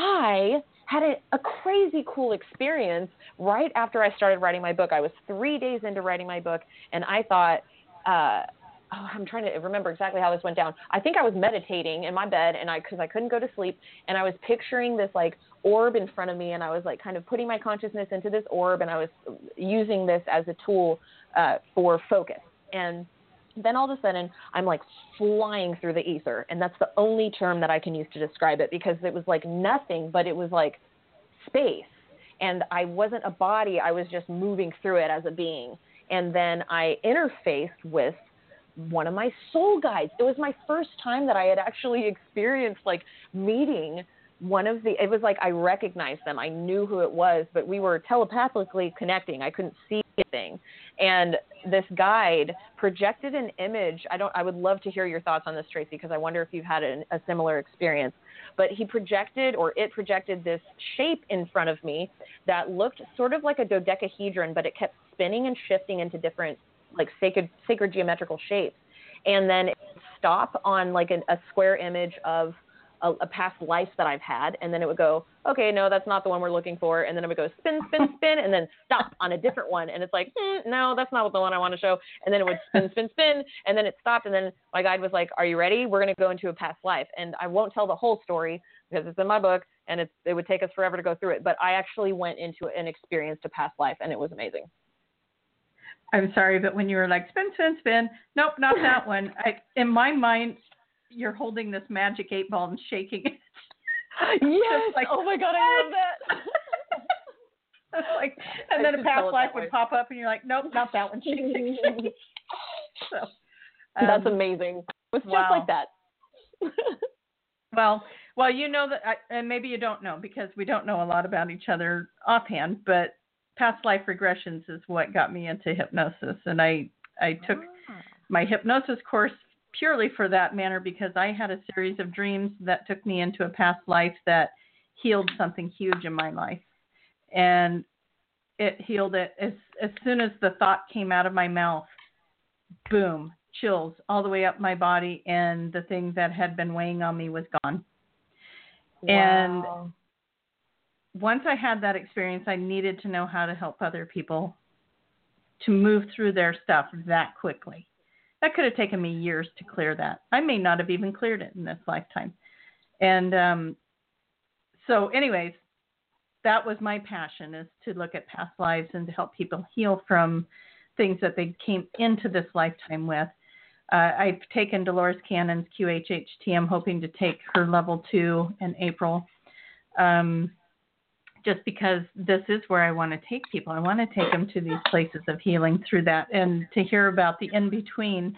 I had a crazy cool experience right after I started writing my book. I was 3 days into writing my book, and I thought, I'm trying to remember exactly how this went down. I think I was meditating in my bed, and because I couldn't go to sleep, and I was picturing this like orb in front of me, and I was like kind of putting my consciousness into this orb, and I was using this as a tool for focus. And then all of a sudden, I'm like flying through the ether. And that's the only term that I can use to describe it, because it was like nothing, but it was like space. And I wasn't a body. I was just moving through it as a being. And then I interfaced with one of my soul guides. It was my first time that I had actually experienced like meeting it was like I recognized them. I knew who it was, but we were telepathically connecting. I couldn't see anything. And this guide projected an image. I would love to hear your thoughts on this, Tracy, because I wonder if you've had a similar experience. But it projected this shape in front of me that looked sort of like a dodecahedron, but it kept spinning and shifting into different like sacred geometrical shapes. And then it would stop on like a square image of a past life that I've had, and then it would go, okay, no, that's not the one we're looking for, and then it would go spin, spin, spin, and then stop on a different one, and it's like, no, that's not the one I want to show, and then it would spin, spin, spin, and then it stopped, and then my guide was like, are you ready? We're going to go into a past life, and I won't tell the whole story because it's in my book, and it would take us forever to go through it, but I actually went into an experience to past life, and it was amazing. I'm sorry, but when you were like, spin, spin, spin, nope, not that one. In my mind, you're holding this magic 8-ball and shaking it. Yes. Like, oh my God, I love that. Like, and then a past life would pop up, and you're like, nope, not that one. So, that's amazing. It was just like that. Well, you know that, and maybe you don't know because we don't know a lot about each other offhand, but past life regressions is what got me into hypnosis, and I took my hypnosis course purely for that manner because I had a series of dreams that took me into a past life that healed something huge in my life. And it healed it as soon as the thought came out of my mouth, boom, chills all the way up my body, and the thing that had been weighing on me was gone. Wow. And once I had that experience, I needed to know how to help other people to move through their stuff that quickly. That could have taken me years to clear that. I may not have even cleared it in this lifetime. And so anyways, that was my passion, is to look at past lives and to help people heal from things that they came into this lifetime with. I've taken Dolores Cannon's QHHT. I'm hoping to take her level 2 in April. Just because this is where I want to take people. I want to take them to these places of healing through that, and to hear about the in-between.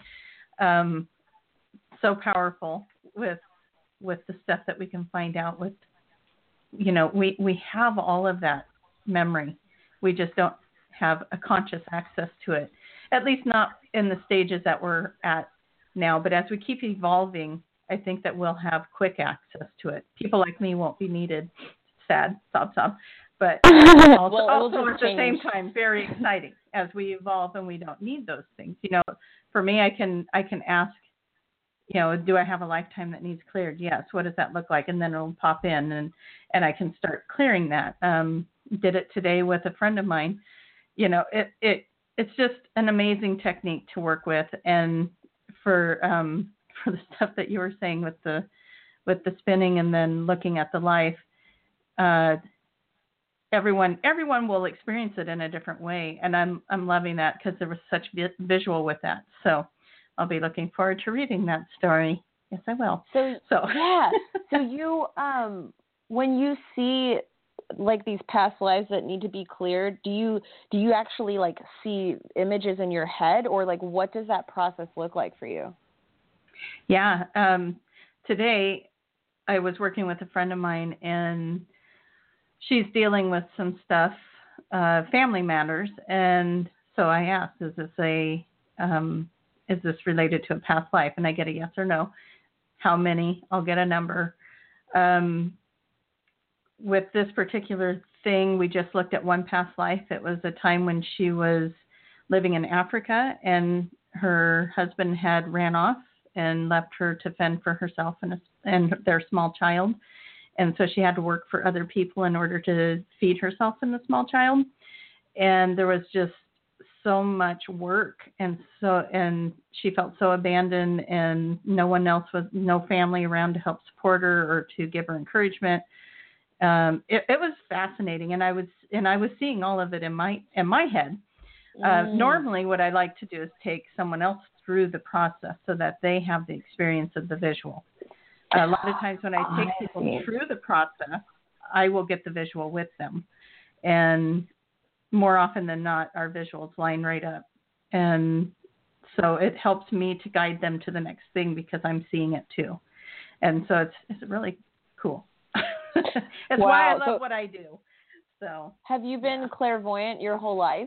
So powerful with the stuff that we can find out with, we have all of that memory. We just don't have a conscious access to it, at least not in the stages that we're at now. But as we keep evolving, I think that we'll have quick access to it. People like me won't be needed. Sad, sob. But also at the same time, very exciting as we evolve and we don't need those things. For me, I can ask, do I have a lifetime that needs cleared? Yes. What does that look like? And then it'll pop in, and I can start clearing that. Did it today with a friend of mine. It's just an amazing technique to work with. And for the stuff that you were saying with the spinning and then looking at the life, everyone will experience it in a different way, and I'm loving that because there was such visual with that. So I'll be looking forward to reading that story. Yes, I will. So yeah. So you when you see like these past lives that need to be cleared, do you actually like see images in your head, or like what does that process look like for you? Yeah. Today I was working with a friend of mine, and she's dealing with some stuff, family matters. And so I asked, is this related to a past life? And I get a yes or no. How many? I'll get a number. With this particular thing, we just looked at one past life. It was a time when she was living in Africa, and her husband had ran off and left her to fend for herself and their small child. And so she had to work for other people in order to feed herself and the small child. And there was just so much work. And she felt so abandoned, and no family around to help support her or to give her encouragement. It was fascinating. And I was seeing all of it in my head. Normally what I like to do is take someone else through the process so that they have the experience of the visual. A lot of times when I take people through the process, I will get the visual with them. And more often than not, our visuals line right up. And so it helps me to guide them to the next thing because I'm seeing it too. And so it's really cool. It's why I love what I do. So have you been clairvoyant your whole life?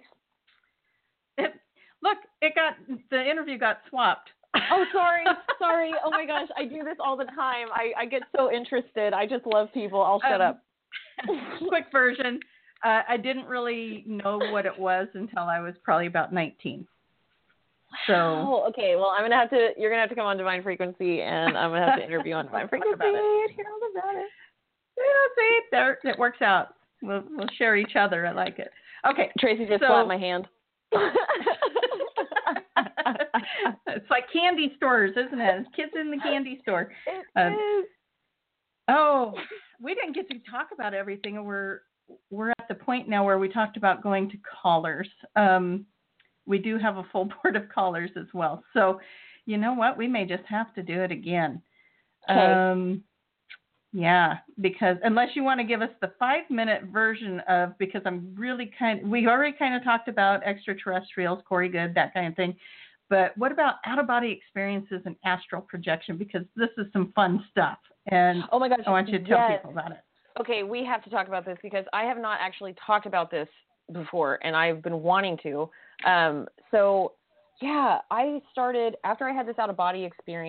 The interview got swapped. Oh, sorry. Oh my gosh, I do this all the time. I get so interested. I just love people. I'll shut up. Quick version. I didn't really know what it was until I was probably about 19. So. Oh, okay. Well, you're gonna have to come on Divine Frequency, and I'm gonna have to interview on Divine Frequency. Hear all about it. See, there it works out. We'll share each other. I like it. Okay. Tracy just slapped my hand. It's like candy stores, isn't it? Kids in the candy store. It is. Oh, we didn't get to talk about everything. We're at the point now where we talked about going to callers. We do have a full board of callers as well. So, you know what? We may just have to do it again. Okay. Yeah, because unless you want to give us the 5-minute version of, because we already kind of talked about extraterrestrials, Corey Good, that kind of thing. But what about out-of-body experiences and astral projection? Because this is some fun stuff. And oh my gosh, I want you to tell people about it. Okay, we have to talk about this because I have not actually talked about this before, and I've been wanting to. So, yeah, I started, after I had this out-of-body experience,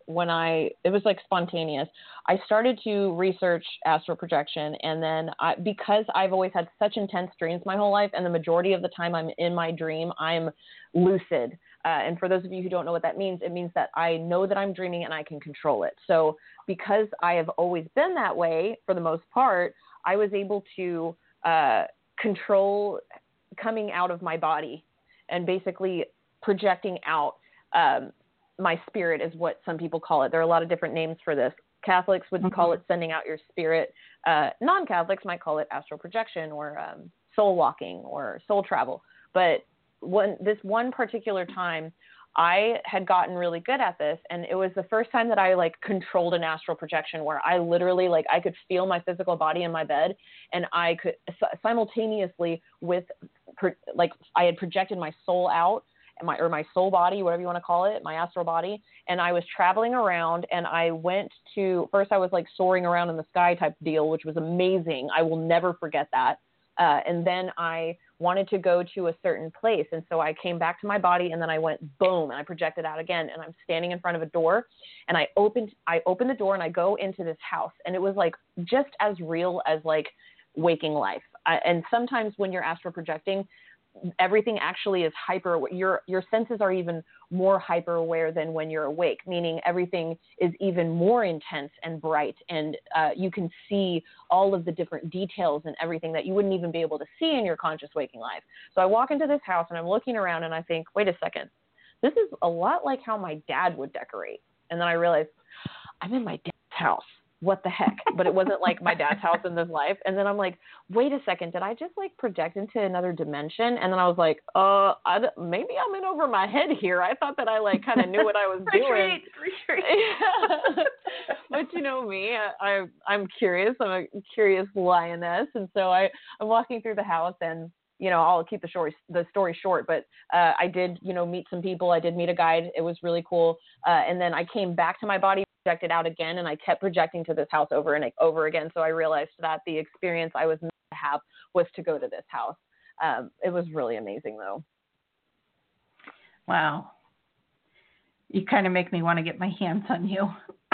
it was like spontaneous. I started to research astral projection, and then because I've always had such intense dreams my whole life, and the majority of the time I'm in my dream, I'm lucid. And for those of you who don't know what that means, it means that I know that I'm dreaming and I can control it. So because I have always been that way for the most part, I was able to control coming out of my body and basically projecting out. My spirit is what some people call it. There are a lot of different names for this. Catholics would call it sending out your spirit. Non-Catholics might call it astral projection or soul walking or soul travel. But this one particular time, I had gotten really good at this, and it was the first time that I like controlled an astral projection where I literally like I could feel my physical body in my bed, and I could simultaneously with like I had projected my soul out, my soul body, whatever you want to call it, my astral body, and I was traveling around, and I went to first I was like soaring around in the sky type deal, which was amazing. I will never forget that. And then I wanted to go to a certain place. And so I came back to my body, and then I went boom, and I projected out again. And I'm standing in front of a door, and I opened the door, and I go into this house. And it was like just as real as like waking life. And sometimes when you're astral projecting, everything actually is hyper. Your senses are even more hyper aware than when you're awake, meaning everything is even more intense and bright, and you can see all of the different details and everything that you wouldn't even be able to see in your conscious waking life. So I walk into this house, and I'm looking around, and I think, wait a second, this is a lot like how my dad would decorate. And then I realized I'm in my dad's house. What the heck? But it wasn't like my dad's house in this life. And then I'm like, wait a second, did I just like project into another dimension? And then I was like, maybe I'm in over my head here. I thought that I like kind of knew what I was doing. Retreat. But you know me, I'm curious. I'm a curious lioness. And so I'm walking through the house, and you know, I'll keep the story short, but I did, you know, meet some people. I did meet a guide. It was really cool. And then I came back to my body, projected out again, and I kept projecting to this house over and over again. So I realized that the experience I was meant to have was to go to this house. It was really amazing, though. Wow. You kind of make me want to get my hands on you.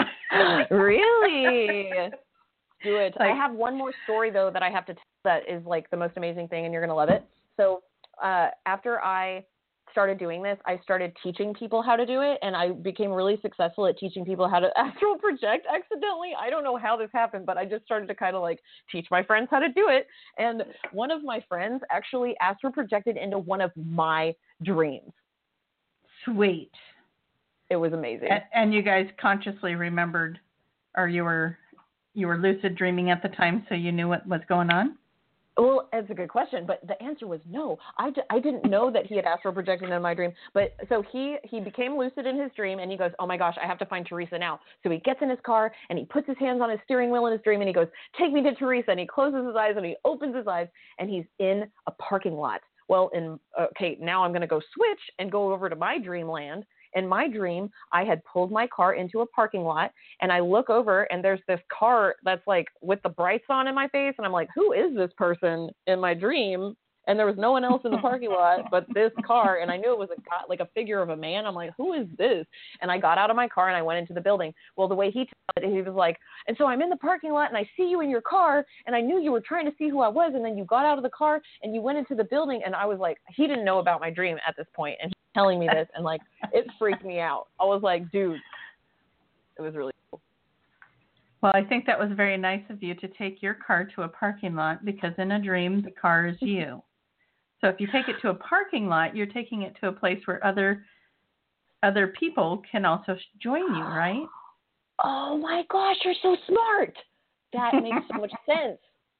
Really? Do it. I have one more story, though, that I have to tell that is like the most amazing thing, and you're going to love it. So after I started doing this, I started teaching people how to do it, and I became really successful at teaching people how to astral project accidentally. I don't know how this happened, but I just started to kind of like teach my friends how to do it. And one of my friends actually astral projected into one of my dreams. Sweet. It was amazing. And you guys consciously remembered, or you were lucid dreaming at the time, so you knew what was going on? Well, that's a good question, but the answer was no. I didn't know that he had astral projected in my dream. But so he became lucid in his dream, and he goes, oh my gosh, I have to find Teresa now. So he gets in his car, and he puts his hands on his steering wheel in his dream, and he goes, take me to Teresa. And he closes his eyes, and he opens his eyes, and he's in a parking lot. Well, now I'm going to go switch and go over to my dreamland. In my dream, I had pulled my car into a parking lot, and I look over, and there's this car that's like with the brights on in my face, and I'm like, who is this person in my dream? And there was no one else in the parking lot but this car, and I knew it was a figure of a man. I'm like, who is this? And I got out of my car, and I went into the building. Well, the way he told it, he was like, and so I'm in the parking lot, and I see you in your car, and I knew you were trying to see who I was, and then you got out of the car, and you went into the building, and I was like, he didn't know about my dream at this point, and he's telling me this, and like, it freaked me out. I was like, dude, it was really cool. Well, I think that was very nice of you to take your car to a parking lot, because in a dream, the car is you. So if you take it to a parking lot, you're taking it to a place where other people can also join you, right? Oh my gosh, you're so smart. That makes so much sense.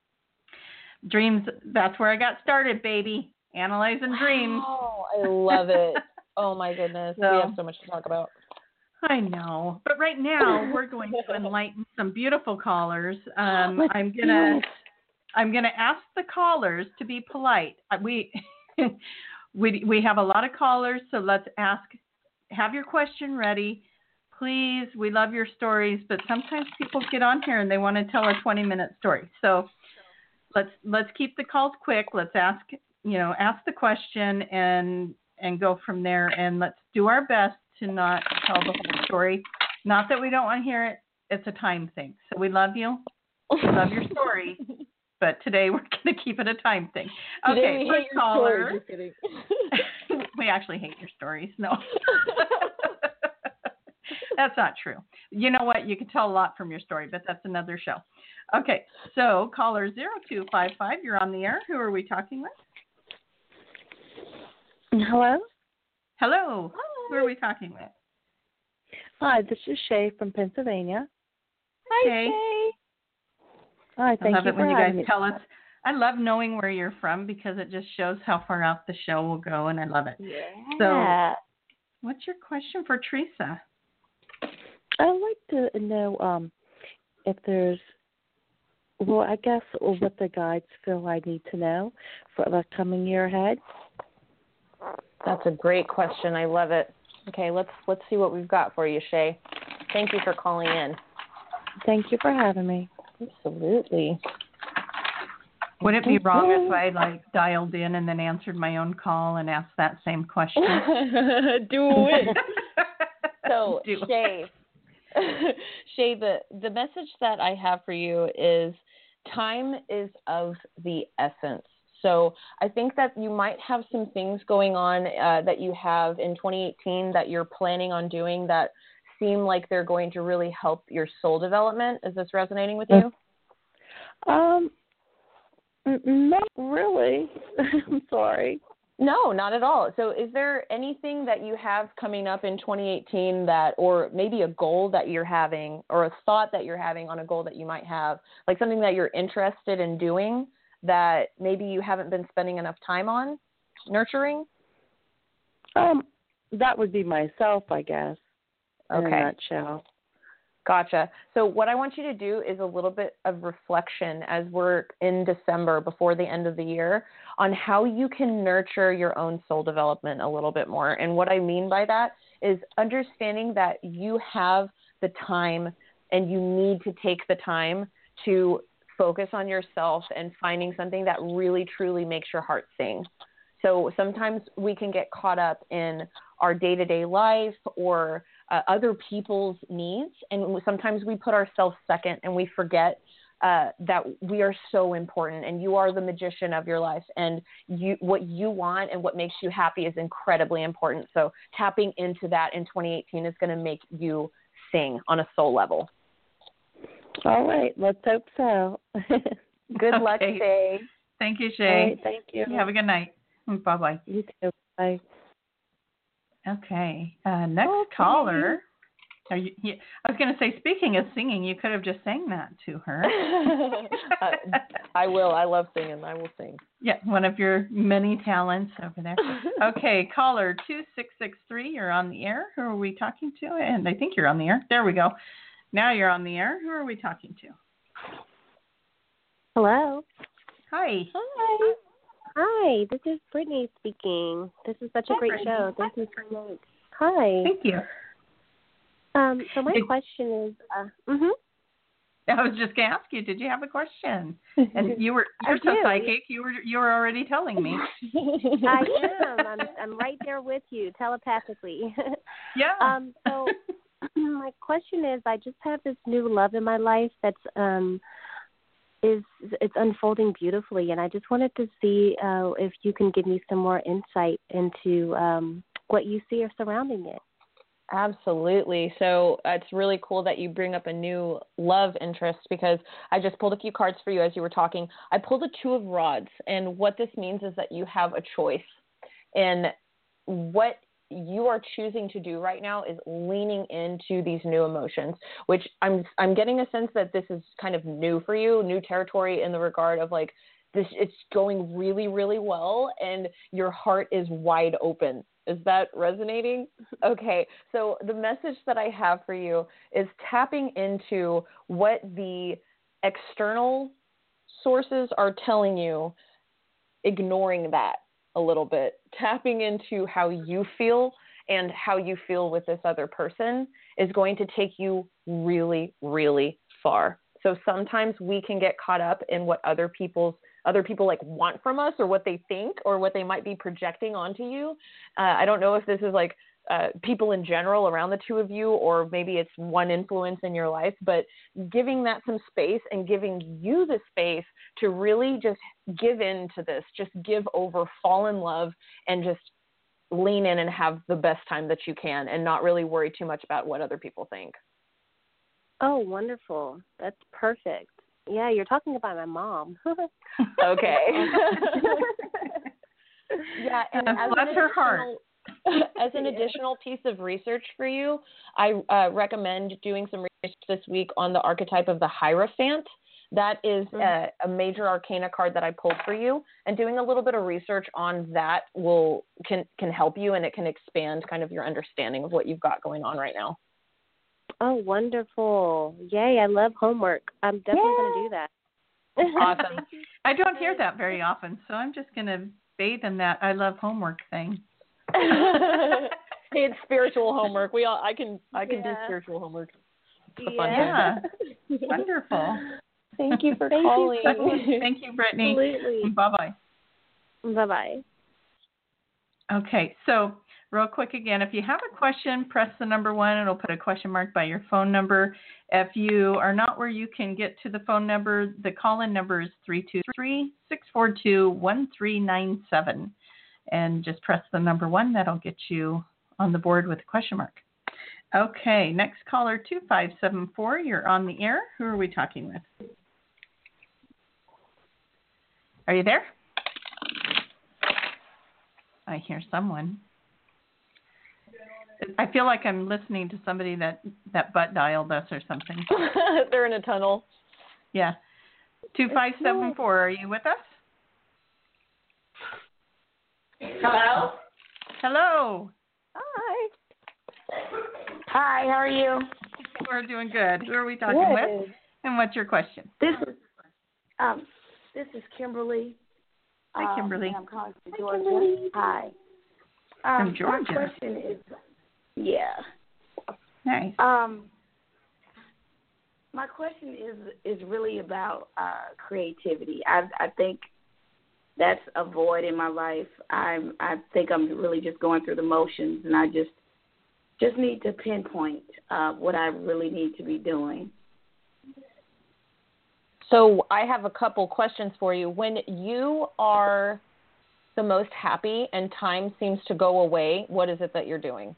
Dreams, that's where I got started, baby. Analyzing dreams. Oh, I love it. Oh my goodness. We have so much to talk about. I know. But right now, we're going to enlighten some beautiful callers. I'm gonna ask the callers to be polite. We have a lot of callers, so let's have your question ready. Please, we love your stories, but sometimes people get on here and they want to tell a 20-minute story. So let's keep the calls quick. Let's ask the question and go from there, and let's do our best to not tell the whole story. Not that we don't want to hear it. It's a time thing. So we love you. We love your story. But today we're going to keep it a time thing. Okay, first caller. Just kidding. We actually hate your stories. No. That's not true. You know what? You can tell a lot from your story, but that's another show. Okay, so caller 0255, you're on the air. Who are we talking with? Hello? Hello. Hi. Who are we talking with? Hi, this is Shay from Pennsylvania. Hi, Shay. Hi, thank you for having me. I love it when you guys tell us. I love knowing where you're from because it just shows how far out the show will go, and I love it. Yeah. So, what's your question for Teresa? I'd like to know if there's, well, I guess what the guides feel I need to know for the coming year ahead. That's a great question. I love it. Okay, let's see what we've got for you, Shay. Thank you for calling in. Thank you for having me. Absolutely. Would it be wrong if I dialed in and then answered my own call and asked that same question? Do it. So, Shay, the message that I have for you is time is of the essence. So I think that you might have some things going on that you have in 2018 that you're planning on doing that seem like they're going to really help your soul development. Is this resonating with you? Not really. I'm sorry. No, not at all. So is there anything that you have coming up in 2018 that, or maybe a goal that you're having or a thought that you're having on a goal that you might have, like something that you're interested in doing that maybe you haven't been spending enough time on nurturing? That would be myself, I guess, in a nutshell. Gotcha. So what I want you to do is a little bit of reflection as we're in December before the end of the year on how you can nurture your own soul development a little bit more. And what I mean by that is understanding that you have the time and you need to take the time to focus on yourself and finding something that really, truly makes your heart sing. So sometimes we can get caught up in our day-to-day life or other people's needs, and sometimes we put ourselves second and we forget that we are so important, and you are the magician of your life, and what you want and what makes you happy is incredibly important. So tapping into that in 2018 is going to make you sing on a soul level. All right, let's hope so. Good luck, Shay. Thank you, Shay. All right, thank you. Have a good night. Bye-bye. You too. Bye. Okay. Next caller. I was going to say, speaking of singing, you could have just sang that to her. I will. I love singing. I will sing. Yeah, one of your many talents over there. Okay, caller 2663, you're on the air. Who are we talking to? And I think you're on the air. There we go. Now you're on the air. Who are we talking to? Hello. Hi. Hi. Hi, this is Brittany speaking. This is such a great Brittany. show. Thank you so much. Hi. Thank you. So my question is, I was just going to ask you, did you have a question? And you're so psychic. You were already telling me. I am. I'm right there with you telepathically. Yeah. So my question is, I just have this new love in my life that's it's unfolding beautifully, and I just wanted to see if you can give me some more insight into what you see or surrounding it. Absolutely. So it's really cool that you bring up a new love interest, because I just pulled a few cards for you as you were talking. I pulled a 2 of rods, and what this means is that you have a choice. And what you are choosing to do right now is leaning into these new emotions, which I'm getting a sense that this is kind of new for you, new territory in the regard of like this, it's going really, really well, and your heart is wide open. Is that resonating? Okay. So the message that I have for you is tapping into what the external sources are telling you, ignoring that a little bit, tapping into how you feel and how you feel with this other person is going to take you really, really far. So sometimes we can get caught up in what other people like want from us, or what they think, or what they might be projecting onto you. I don't know if this is like people in general around the two of you, or maybe it's one influence in your life, but giving that some space and giving you the space to really just give in to this, just give over, fall in love, and just lean in and have the best time that you can and not really worry too much about what other people think. Oh, wonderful. That's perfect. Yeah, you're talking about my mom. Okay. Yeah, and bless her heart. As an additional piece of research for you, I recommend doing some research this week on the archetype of the Hierophant. That is a major arcana card that I pulled for you, and doing a little bit of research on that can help you, and it can expand kind of your understanding of what you've got going on right now. Oh, wonderful. Yay, I love homework. I'm definitely going to do that. Awesome. I don't hear that very often, so I'm just going to bathe in that I love homework thing. Hey, it's spiritual homework. I can do spiritual homework. It's a fun time. Wonderful. Thank you for calling. Thank you, Brittany. Absolutely. Bye-bye. Bye-bye. Okay, so real quick again, if you have a question, press the number 1. It'll put a question mark by your phone number. If you are not where you can get to the phone number, the call-in number is 323-642-1397. And just press the number 1. That'll get you on the board with a question mark. Okay, next caller, 2574. You're on the air. Who are we talking with? Are you there? I hear someone. I feel like I'm listening to somebody that butt dialed us or something. They're in a tunnel. Yeah. 2574, are you with us? Hello? Hello. Hi. Hi, how are you? We're doing good. Who are we talking with? And what's your question? This is Kimberly. Hi, Kimberly. And I'm calling from Georgia. Hi. From Georgia? My question is, Nice. My question is really about creativity. I think that's a void in my life. I think I'm really just going through the motions, and I just need to pinpoint what I really need to be doing. So I have a couple questions for you. When you are the most happy and time seems to go away, what is it that you're doing?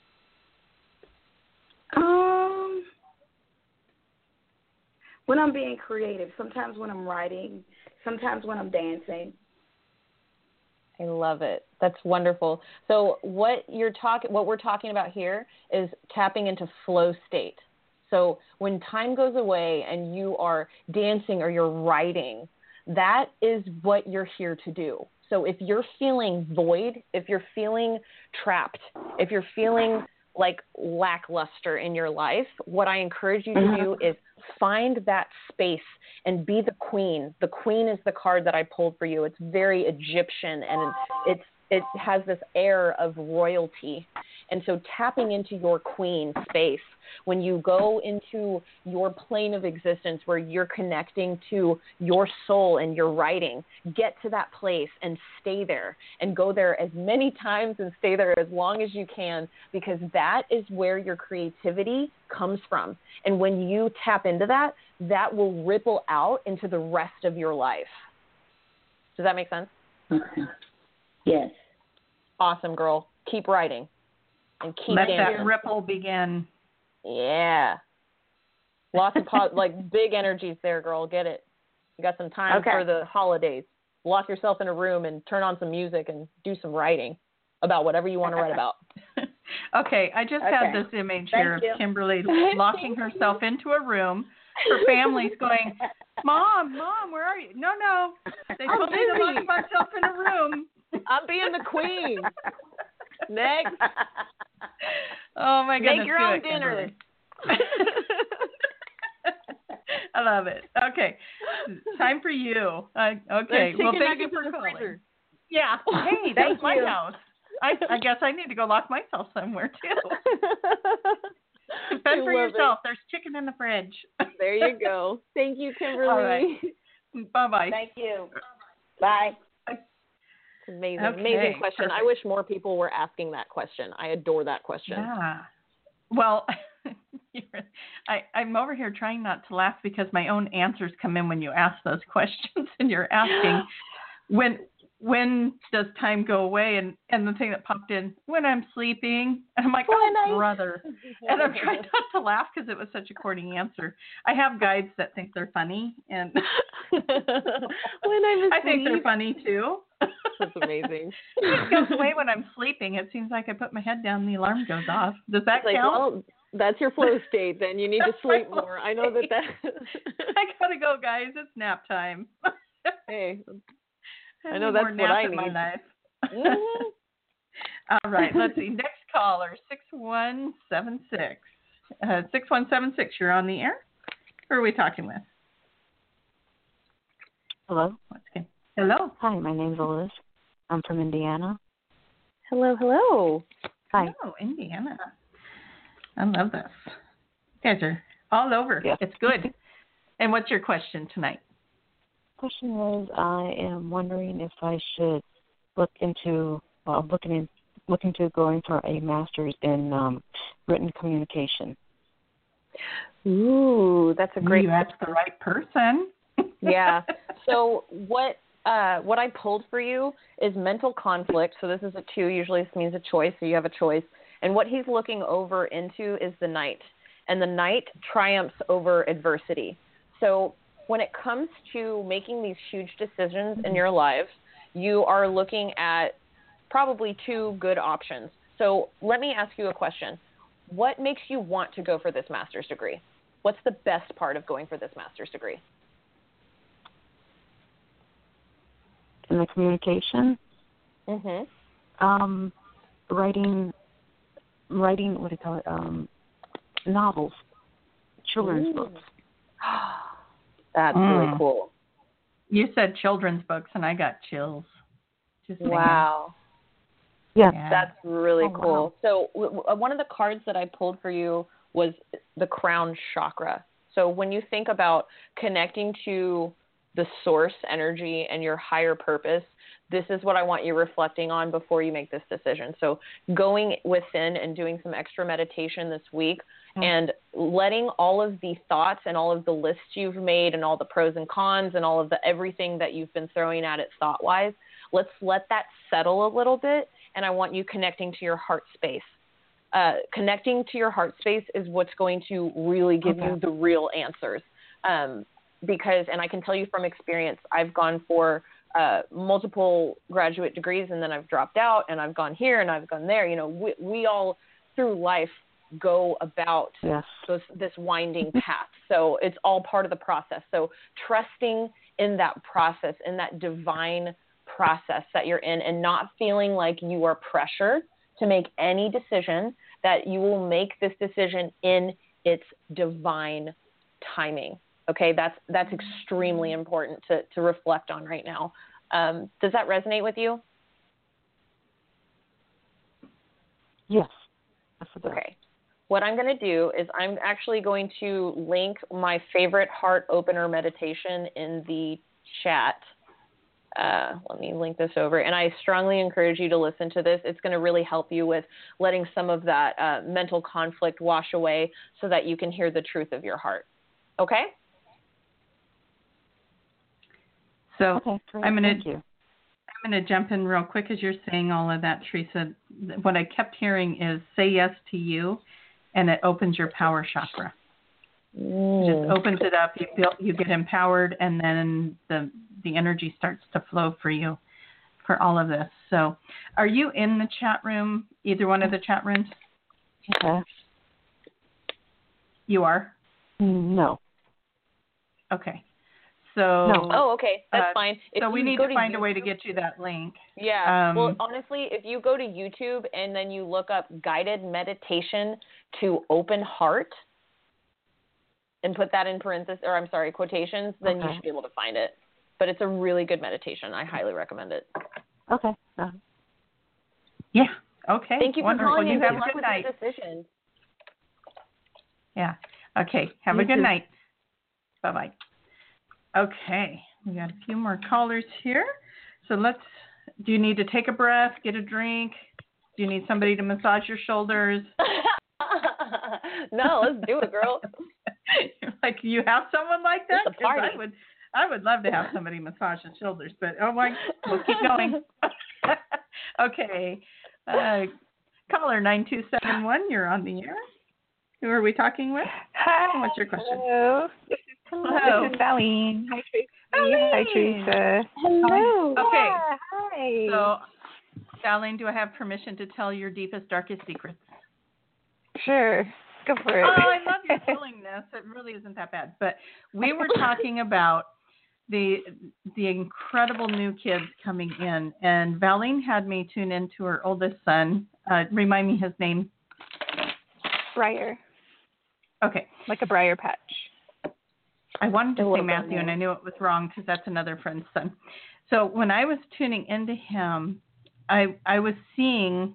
When I'm being creative, sometimes when I'm writing, sometimes when I'm dancing. I love it. That's wonderful. So what we're talking about here is tapping into flow state. So when time goes away and you are dancing or you're writing, that is what you're here to do. So if you're feeling void, if you're feeling trapped, if you're feeling like lackluster in your life, what I encourage you to do is find that space and be the queen. The queen is the card that I pulled for you. It's very Egyptian, and it has this air of royalty. And so tapping into your queen space, when you go into your plane of existence where you're connecting to your soul and your writing, get to that place and stay there and go there as many times and stay there as long as you can, because that is where your creativity comes from. And when you tap into that, that will ripple out into the rest of your life. Does that make sense? Okay. Yes. Awesome, girl. Keep writing and keep Let dancing. that ripple begin. Yeah. Lots of big energies there, girl. Get it. You got some time for the holidays. Lock yourself in a room and turn on some music and do some writing about whatever you want to write about. Okay, I just had this image here of Kimberly locking herself into a room. Her family's going, Mom, where are you? No. They told me to lock myself in a room. I'm being the queen. Next. Oh, my goodness. Make your own dinner. I love it. Okay. Time for you. Okay. Well, thank you for calling. Yeah. Hey, that's my house. I guess I need to go lock myself somewhere, too. Fend for yourself. There's chicken in the fridge. There you go. Thank you, Kimberly. All right. Bye-bye. Thank you. Bye. It's amazing. Okay, Amazing question. perfect. I wish more people were asking that question. I adore that question. Yeah. Well, I'm over here trying not to laugh because my own answers come in when you ask those questions, and you're asking when does time go away, and the thing that popped in, when I'm sleeping, and I'm like, brother, and I'm trying not to laugh because it was such a corny answer. I have guides that think they're funny, and I think they're funny too. That's amazing. It goes away when I'm sleeping. It seems like I put my head down and the alarm goes off. Does that count? Well, that's your flow state. Then you need to sleep more. I know that. I gotta go, guys. It's nap time. Hey, I know that's what I need. My life. Mm-hmm. All right. Let's see. Next caller, 6176. 6176. You're on the air. Who are we talking with? Hello. Hello. Hi, my name's Liz. I'm from Indiana. Hello, hello. Hi. Oh, Indiana. I love this. You guys are all over. Yeah. It's good. And what's your question tonight? Question is, I am wondering if I should look into going for a master's in written communication. Ooh, that's a great. You asked the right person. Yeah. So what I pulled for you is mental conflict. So this is a 2. Usually this means a choice. So you have a choice. And what he's looking over into is the knight. And the knight triumphs over adversity. So when it comes to making these huge decisions in your life, you are looking at probably 2 good options. So let me ask you a question. What makes you want to go for this master's degree? What's the best part of going for this master's degree? In the communication? Mm-hmm. Writing, what do you call it? Novels, children's books. That's really cool. You said children's books, and I got chills. Wow. Yeah. That's really cool. Wow. So one of the cards that I pulled for you was the crown chakra. So when you think about connecting to the source energy and your higher purpose, this is what I want you reflecting on before you make this decision. So going within and doing some extra meditation this week and letting all of the thoughts and all of the lists you've made and all the pros and cons and all of the everything that you've been throwing at it thought-wise, let's let that settle a little bit. And I want you connecting to your heart space. Connecting to your heart space is what's going to really give you the real answers. Because, and I can tell you from experience, I've gone for multiple graduate degrees and then I've dropped out and I've gone here and I've gone there. You know, we all through life go about this winding path. So it's all part of the process. So trusting in that process, in that divine process that you're in, and not feeling like you are pressured to make any decision, that you will make this decision in its divine timing. Okay, that's extremely important to reflect on right now. Does that resonate with you? Yes. Okay. What I'm going to do is I'm actually going to link my favorite heart opener meditation in the chat. Let me link this over. And I strongly encourage you to listen to this. It's going to really help you with letting some of that mental conflict wash away so that you can hear the truth of your heart. Okay? So great. I'm going to jump in real quick as you're saying all of that, Teresa. What I kept hearing is say yes to you, and it opens your power chakra. It just opens it up. You get empowered, and then the energy starts to flow for you for all of this. So are you in the chat room, either one of the chat rooms? Okay. You are? No. Okay. So. No. Oh, okay. That's fine. So we need to find a way to get you that link. Yeah. Well, honestly, if you go to YouTube and then you look up guided meditation to open heart and put that in quotations, then you should be able to find it. But it's a really good meditation. I highly recommend it. Okay. Yeah. Okay. Thank you for calling in. Have a good night. Decision. Yeah. Okay. Have a good night. Bye-bye. Okay. We got a few more callers here. So let's Do you need to take a breath, get a drink? Do you need somebody to massage your shoulders? No, let's do it, girl. Like, you have someone like that? It's a party. I would love to have somebody massage the shoulders, but we'll keep going. Okay. Caller 9271, you're on the air. Who are we talking with? Hi. What's your question? Hello. This is Darlene. Hi, Tracy. Hi, Teresa. Hello. Okay. Hi. So, Darlene, do I have permission to tell your deepest, darkest secrets? Sure. Go for it. Oh, I love your willingness. It really isn't that bad. But we were talking about the incredible new kids coming in, and Valine had me tune into her oldest son. Remind me his name. Briar. Okay. Like a briar patch. I wanted to say Matthew, and I knew it was wrong because that's another friend's son. So when I was tuning into him, I was seeing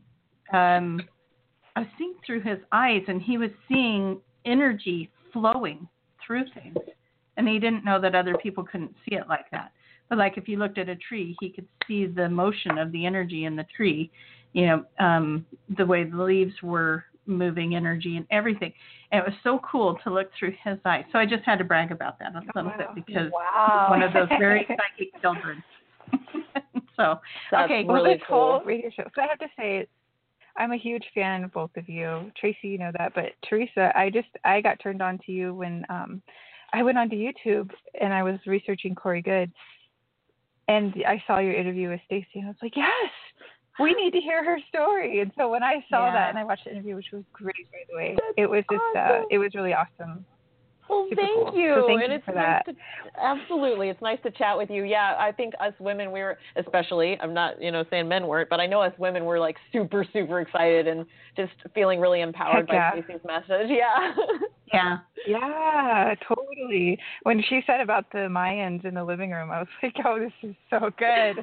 through his eyes, and he was seeing energy flowing through things. And he didn't know that other people couldn't see it like that. But like if you looked at a tree, he could see the motion of the energy in the tree, the way the leaves were moving energy and everything. And it was so cool to look through his eyes. So I just had to brag about that a little bit because he's one of those very psychic children. So, That's okay. really this whole radio show. So I have to say, I'm a huge fan of both of you. Tracy, you know that. But Teresa, I got turned on to you when I went onto YouTube and I was researching Corey Good. And I saw your interview with Stacy, and I was like, yes, we need to hear her story. And so when I saw that and I watched the interview, which was great, by the way, it was just, awesome. It was really awesome. Well, Super thank cool. you. So thank and you it's for nice that. Absolutely. It's nice to chat with you. Yeah, I think us women, we were, especially, I'm not, saying men weren't, but I know us women were like super, super excited and just feeling really empowered by Stacey's message. Yeah. Yeah. Yeah, totally. When she said about the Mayans in the living room, I was like, oh, this is so good.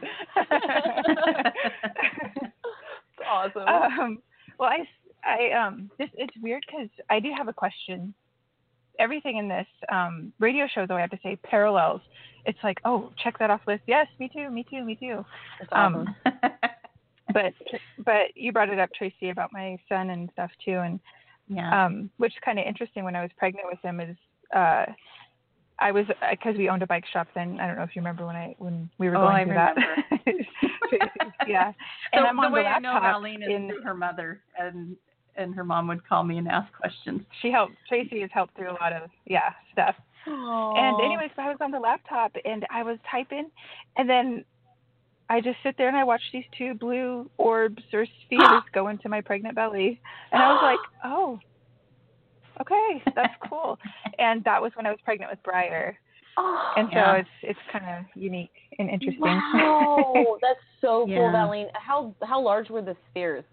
It's awesome. Well, it's weird because I do have a question. Everything in this radio show, though, I have to say, parallels. It's like, oh, check that off list. Yes, me too. It's awesome. But you brought it up, Tracy, about my son and stuff too, and which is kind of interesting. When I was pregnant with him, is I was because we owned a bike shop then. I don't know if you remember when we were going through that. Yeah. And I'm on the way the laptop. I know Valine is through her mother, and her mom would call me and ask questions. Tracy has helped through a lot of stuff. Aww. And anyways, I was on the laptop and I was typing, and then I just sit there and I watch these two blue orbs or spheres go into my pregnant belly, and I was like, oh, okay, that's cool. And that was when I was pregnant with Briar. Oh, and so it's kind of unique and interesting. Wow, that's so cool, Yeah. Valine. How large were the spheres?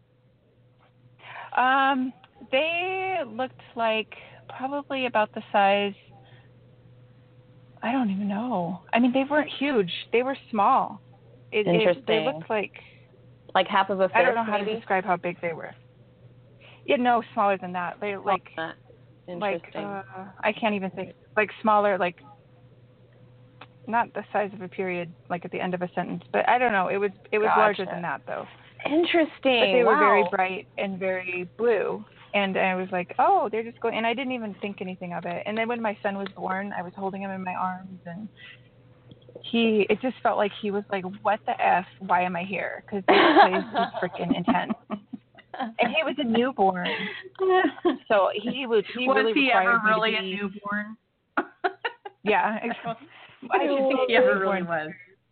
They looked like probably about the size. I don't even know. I mean, they weren't huge. They were small. Interesting. They looked like half of a fist, I don't know how maybe? to describe how big they were. Yeah, no, smaller than that. They Interesting. I can't even think. Like smaller, like not the size of a period, like at the end of a sentence. But I don't know. It was larger than that though. Interesting. But they were very bright and very blue. And I was like, oh, they're just going. And I didn't even think anything of it. And then when my son was born, I was holding him in my arms, and it just felt like he was like, what the F? Why am I here? Because this place is freaking intense. And he was a newborn, so he was really he required ever really me a to be, newborn? Yeah, I should think he ever really was.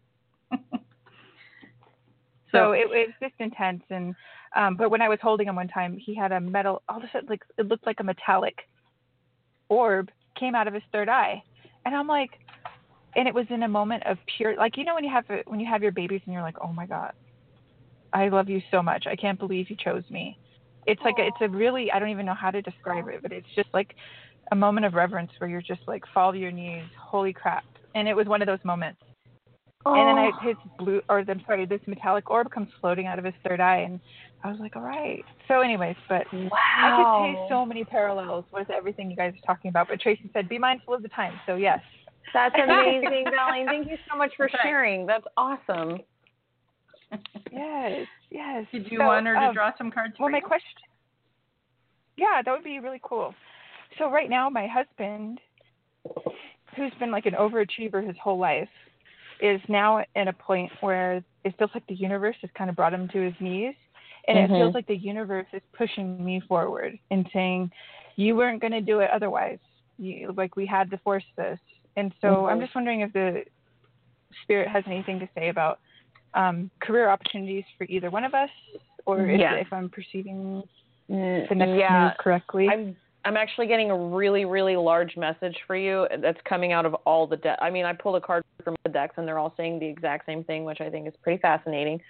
So it was just intense, and but when I was holding him one time, he had a metal. All of a sudden, like it looked like a metallic orb came out of his third eye, and I'm like, and it was in a moment of pure, like when you have your babies and you're like, oh my God, I love you so much. I can't believe you chose me. It's like it's a really, I don't even know how to describe it, but it's just like a moment of reverence where you're just like fall to your knees. Holy crap! And it was one of those moments. Oh. And then this metallic orb comes floating out of his third eye, and I was like, all right. So anyways, but wow. I could see so many parallels with everything you guys are talking about. But Tracy said, be mindful of the time. So yes. That's amazing, Valine. Thank you so much for sharing. That's awesome. Yes. Did you want her to draw some cards for my you? question. Yeah, that would be really cool. So right now, my husband, who's been like an overachiever his whole life, is now at a point where it feels like the universe has kind of brought him to his knees. And it feels like the universe is pushing me forward and saying, you weren't going to do it otherwise. We had to force this. And so I'm just wondering if the Spirit has anything to say about career opportunities for either one of us, or if I'm perceiving the next move correctly. I'm actually getting a really, really large message for you that's coming out of all the decks. I mean, I pulled a card from the decks, and they're all saying the exact same thing, which I think is pretty fascinating.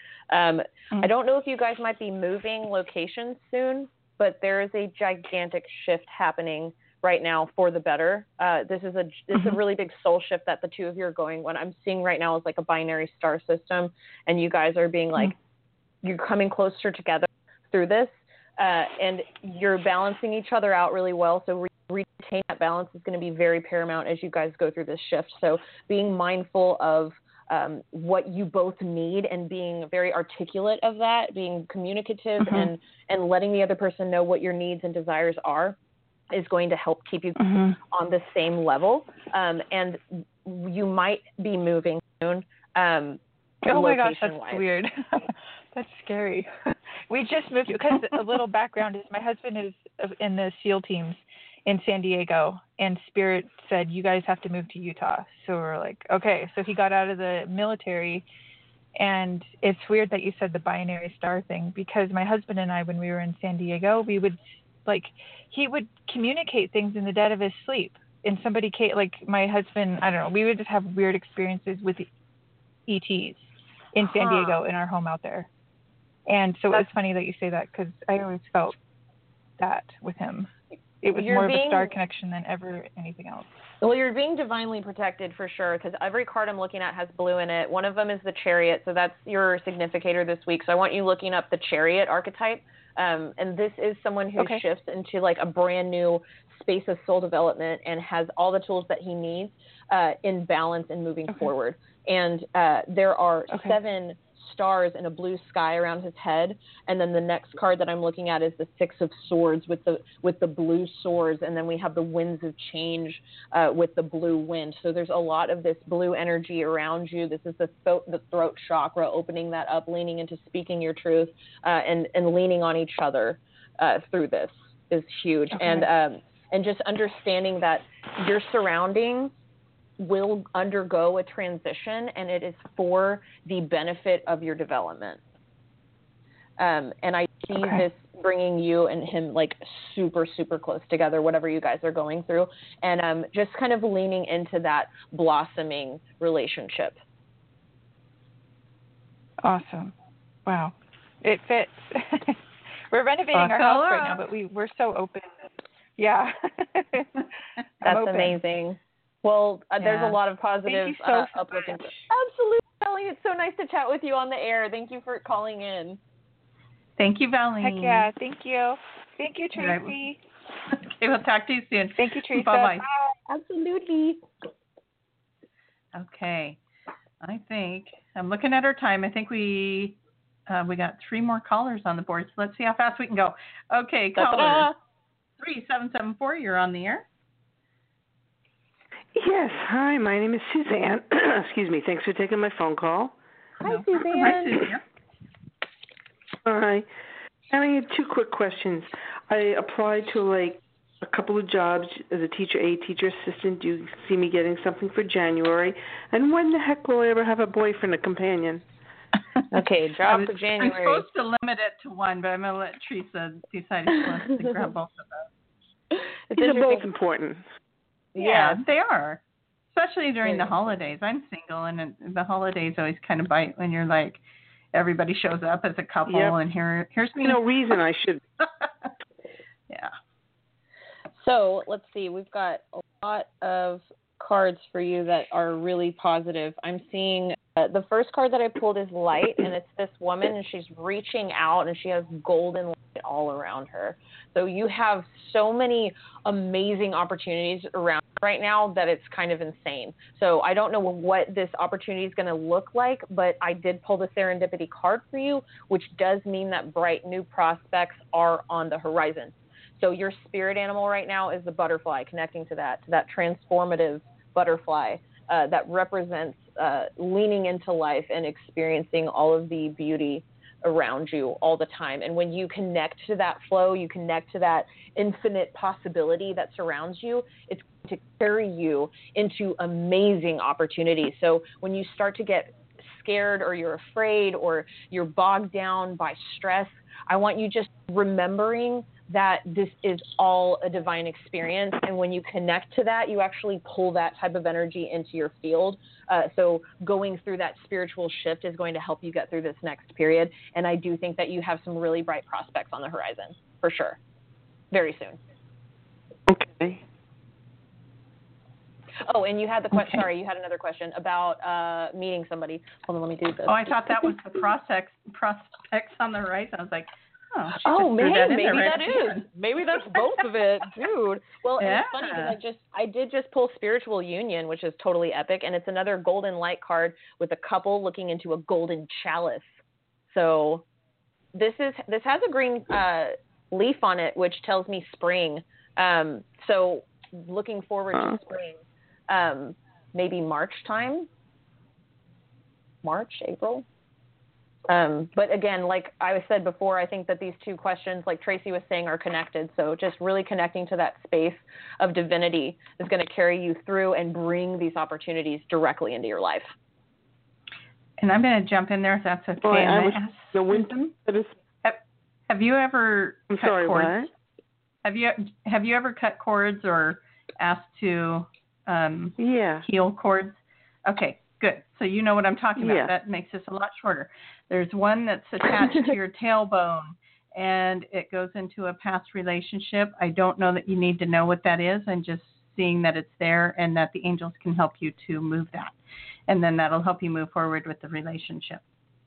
I don't know if you guys might be moving locations soon, but there is a gigantic shift happening right now for the better. This is a really big soul shift that the two of you are going. What I'm seeing right now is like a binary star system, and you guys are being like, you're coming closer together through this. And you're balancing each other out really well. So retain that balance is going to be very paramount as you guys go through this shift. So being mindful of what you both need and being very articulate of that, being communicative and letting the other person know what your needs and desires are is going to help keep you on the same level. And you might be moving soon. Oh my gosh, that's weird. That's scary. We just moved, because a little background is my husband is in the SEAL teams in San Diego, and Spirit said, you guys have to move to Utah. So we're like, okay. So he got out of the military, and it's weird that you said the binary star thing, because my husband and I, when we were in San Diego, we would, he would communicate things in the dead of his sleep. And somebody came, my husband, I don't know, we would just have weird experiences with ETs in San Diego in our home out there. And so it's funny that you say that, because I always felt that with him. It was more of a star connection than ever anything else. Well, you're being divinely protected for sure, because every card I'm looking at has blue in it. One of them is the Chariot, so that's your significator this week. So I want you looking up the Chariot archetype. And this is someone who shifts into a brand new space of soul development and has all the tools that he needs in balance and moving forward. And there are 7 stars in a blue sky around his head, and then the next card that I'm looking at is the 6 of Swords with the blue swords, and then we have the Winds of Change with the blue wind. So there's a lot of this blue energy around you. This is the throat chakra, opening that up, leaning into speaking your truth, and leaning on each other through this is huge. And just understanding that your surroundings will undergo a transition, and it is for the benefit of your development. And I see this bringing you and him super, super close together, whatever you guys are going through, and just kind of leaning into that blossoming relationship. Awesome. Wow. It fits. We're renovating our house right now, but we're so open. Yeah. That's amazing. Well, there's a lot of positive uplifting. Absolutely, Melanie. It's so nice to chat with you on the air. Thank you for calling in. Thank you, Valine. Heck yeah. Thank you. Thank you, Tracy. Okay, we'll talk to you soon. Thank you, Teresa. Bye-bye. Bye. Absolutely. Okay. I think, I'm looking at our time. I think we got 3 more callers on the board, so let's see how fast we can go. Okay, caller 3774, you're on the air. Yes, hi, my name is Suzanne. Excuse me, thanks for taking my phone call. Hi, Suzanne. Hi, Suzanne. Hi. I have 2 quick questions. I applied to a couple of jobs as a teacher aide, teacher assistant. Do you see me getting something for January? And when the heck will I ever have a boyfriend, a companion? Okay, job for January. I'm supposed to limit it to 1, but I'm going to let Teresa decide if she wants to grab both of those. These are both important. Yeah, they are, especially during the holidays. I'm single, and the holidays always kind of bite when you're everybody shows up as a couple, and here's me. No reason I should. Yeah. So let's see. We've got a lot of cards for you that are really positive. I'm seeing The first card that I pulled is light, and it's this woman, and she's reaching out, and she has golden light all around her. So you have so many amazing opportunities around right now that it's kind of insane. So I don't know what this opportunity is going to look like, but I did pull the serendipity card for you, which does mean that bright new prospects are on the horizon. So your spirit animal right now is the butterfly, connecting to that transformative butterfly that represents leaning into life and experiencing all of the beauty around you all the time. And when you connect to that flow, you connect to that infinite possibility that surrounds you, it's going to carry you into amazing opportunities. So when you start to get scared or you're afraid or you're bogged down by stress, I want you just remembering that this is all a divine experience. And when you connect to that, you actually pull that type of energy into your field. So going through that spiritual shift is going to help you get through this next period. And I do think that you have some really bright prospects on the horizon, for sure. Very soon. Okay. Oh, and you had the question. Okay. Sorry, you had another question about meeting somebody. Hold on, let me do this. Oh, I thought that was the prospects on the horizon. I was like, maybe that is. Maybe that's both of it, dude. Well, yeah. It's funny because I did just pull Spiritual Union, which is totally epic, and it's another golden light card with a couple looking into a golden chalice. So this has a green leaf on it, which tells me spring. So looking forward to spring. Maybe March time. March, April. But again, like I said before, I think that these two questions, like Tracy was saying, are connected. So just really connecting to that space of divinity is going to carry you through and bring these opportunities directly into your life. And I'm going to jump in there if that's okay. Have you ever cut cords? What? Have you ever cut cords or asked to heal cords? Okay. Good. So you know what I'm talking about. Yeah. That makes this a lot shorter. There's one that's attached to your tailbone, and it goes into a past relationship. I don't know that you need to know what that is. I'm just seeing that it's there and that the angels can help you to move that. And then that'll help you move forward with the relationship.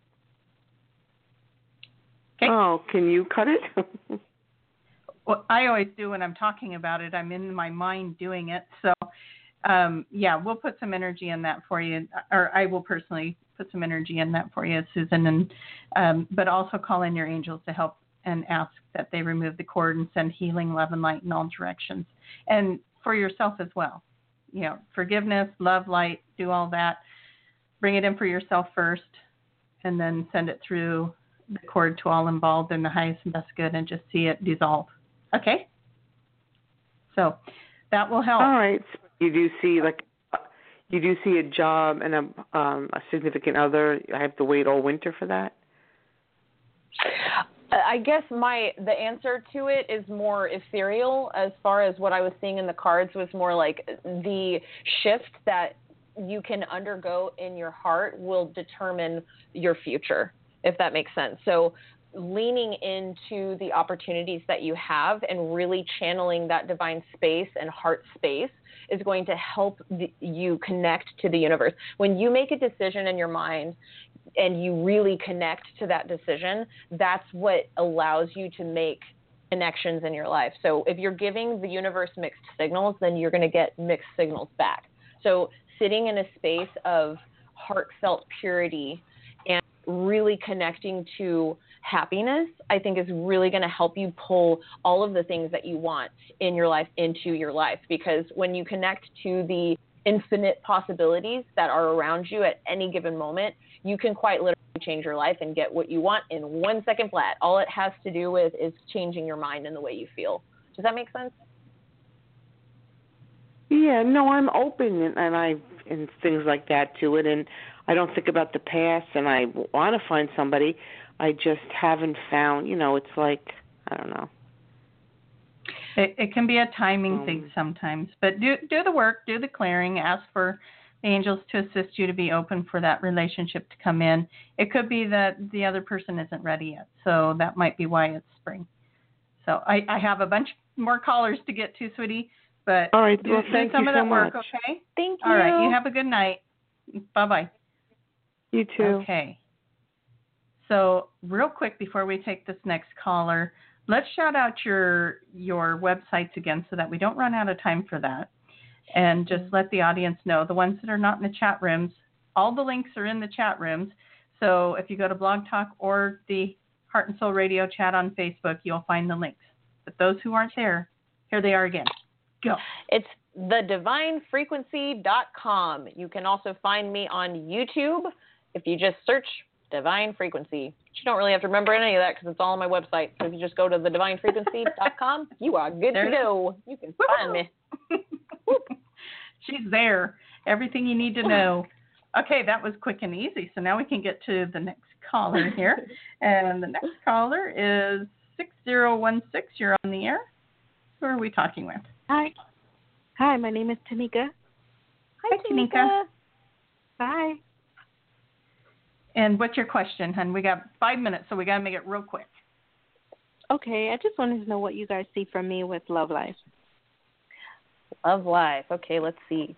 Okay. Oh, can you cut it? Well, I always do when I'm talking about it. I'm in my mind doing it. So we'll put some energy in that for you, or I will personally put some energy in that for you, Susan, and but also call in your angels to help and ask that they remove the cord and send healing, love, and light in all directions, and for yourself as well. You know, forgiveness, love, light, do all that. Bring it in for yourself first, and then send it through the cord to all involved in the highest and best good, and just see it dissolve. Okay? So that will help. All right. You do see a job and a significant other. I have to wait all winter for that? I guess the answer to it is more ethereal. As far as what I was seeing in the cards was more like the shift that you can undergo in your heart will determine your future, if that makes sense. So leaning into the opportunities that you have and really channeling that divine space and heart space is going to help you connect to the universe. When you make a decision in your mind and you really connect to that decision, that's what allows you to make connections in your life. So if you're giving the universe mixed signals, then you're going to get mixed signals back. So sitting in a space of heartfelt purity and really connecting to happiness, I think is really going to help you pull all of the things that you want in your life into your life. Because when you connect to the infinite possibilities that are around you at any given moment, you can quite literally change your life and get what you want in 1 second flat. All it has to do with is changing your mind and the way you feel. Does that make sense? Yeah, no, I'm open and things like that to it, and I don't think about the past, and I want to find somebody. I just haven't found, it's like, I don't know. It can be a timing thing sometimes, but do the work, do the clearing, ask for the angels to assist you to be open for that relationship to come in. It could be that the other person isn't ready yet, so that might be why it's spring. So I have a bunch more callers to get to, sweetie, but all right, do some of that work, okay? Thank you. All right, you have a good night. Bye-bye. You too. Okay. So real quick before we take this next caller, let's shout out your websites again so that we don't run out of time for that. And just let the audience know, the ones that are not in the chat rooms, all the links are in the chat rooms. So if you go to Blog Talk or the Heart and Soul Radio chat on Facebook, you'll find the links. But those who aren't there, here they are again. Go. It's thedivinefrequency.com. You can also find me on YouTube if you just search Divine Frequency. But you don't really have to remember any of that because it's all on my website. So if you just go to thedivinefrequency.com, you are good to go. You can find me. She's there. Everything you need to know. Okay, that was quick and easy. So now we can get to the next caller here. And the next caller is 6016. You're on the air. Who are we talking with? Hi. Hi, my name is Tanika. Hi, Tanika. Hi. And what's your question, hon? We got 5 minutes, so we got to make it real quick. Okay, I just wanted to know what you guys see from me with love life. Love life. Okay, let's see.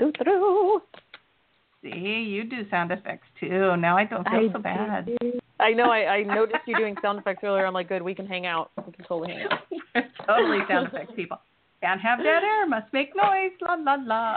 See, you do sound effects too. Now I don't feel so bad. I know. I noticed you doing sound effects earlier. I'm like, good, we can hang out. We can totally hang out. Totally sound effects people. Can't have dead air. Must make noise. La, la, la.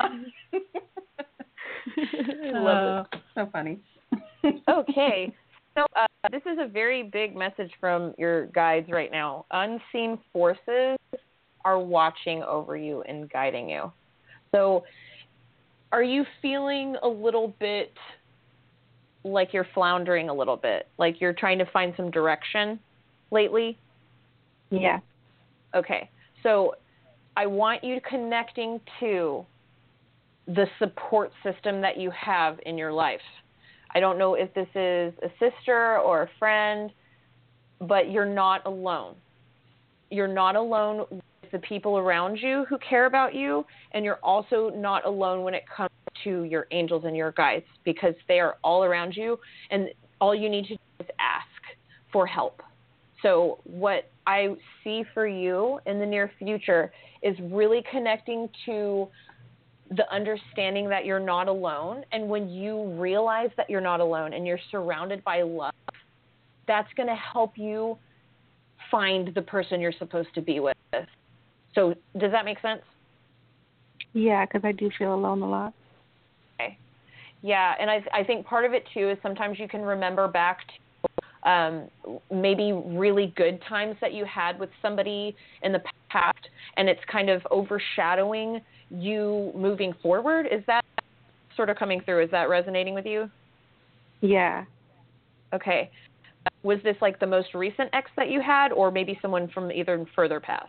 I love it. So funny. Okay. So this is a very big message from your guides right now. Unseen forces are watching over you and guiding you. So are you feeling a little bit like you're floundering a little bit, like you're trying to find some direction lately? Yeah. Okay. So I want you connecting to the support system that you have in your life. I don't know if this is a sister or a friend, but you're not alone. You're not alone with the people around you who care about you, and you're also not alone when it comes to your angels and your guides, because they are all around you, and all you need to do is ask for help. So what I see for you in the near future is really connecting to the understanding that you're not alone. And when you realize that you're not alone and you're surrounded by love, that's going to help you find the person you're supposed to be with. So does that make sense? Yeah, because I do feel alone a lot. Okay. Yeah, and I think part of it, too, is sometimes you can remember back to maybe really good times that you had with somebody in the past, and it's kind of overshadowing you moving forward. Is that sort of coming through? Is that resonating with you? Yeah. Okay. Was this like the most recent ex that you had, or maybe someone from either further past?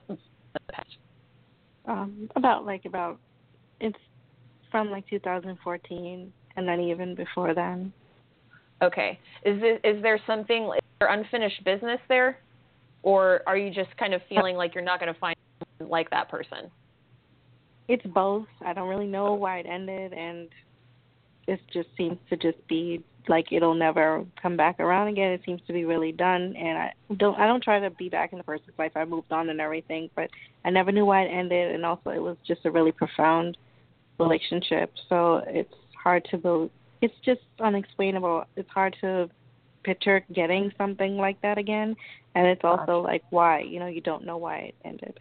It's from like 2014, and then even before then. Okay. Is there something, is there unfinished business there, or are you just kind of feeling like you're not going to find someone like that person? It's both. I don't really know why it ended, and it just seems to just be like it'll never come back around again. It seems to be really done, and I don't try to be back in the person's life. I moved on and everything, but I never knew why it ended, and also it was just a really profound relationship. So it's hard to believe. It's just unexplainable. It's hard to picture getting something like that again, and it's also like why, you don't know why it ended.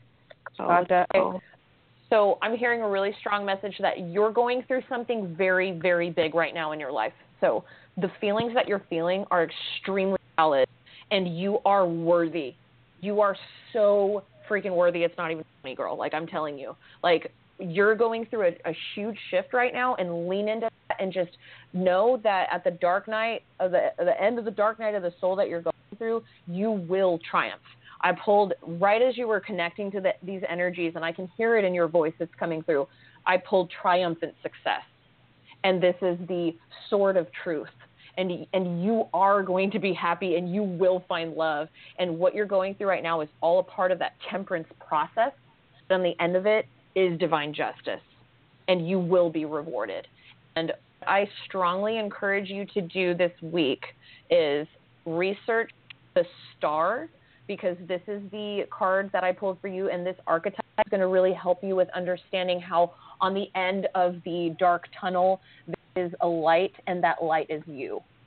So I'm hearing a really strong message that you're going through something very, very big right now in your life. So the feelings that you're feeling are extremely valid, and you are worthy. You are so freaking worthy. It's not even funny, girl. Like, I'm telling you. Like, you're going through a huge shift right now, and lean into that and just know that at the dark night of the end of the dark night of the soul that you're going through, you will triumph. I pulled right as you were connecting to these energies, and I can hear it in your voice that's coming through. I pulled triumphant success, and this is the sword of truth. And you are going to be happy, and you will find love. And what you're going through right now is all a part of that temperance process. But on the end of it is divine justice, and you will be rewarded. And I strongly encourage you to do this week is research the star, because this is the card that I pulled for you, and this archetype is going to really help you with understanding how on the end of the dark tunnel there is a light, and that light is you.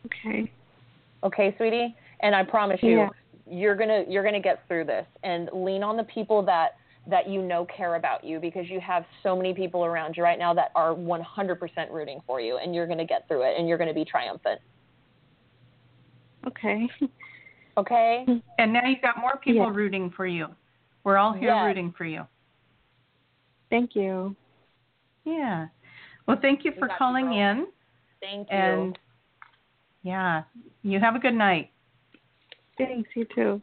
Okay. Okay, sweetie? And I promise you, you're gonna get through this. And lean on the people that you know care about you, because you have so many people around you right now that are 100% rooting for you, and you're gonna get through it, and you're gonna be triumphant. Okay. Okay? And now you've got more people rooting for you. We're all here rooting for you. Thank you. Yeah. Well, thank you for calling in. Thank you. And, you have a good night. Thanks, you too.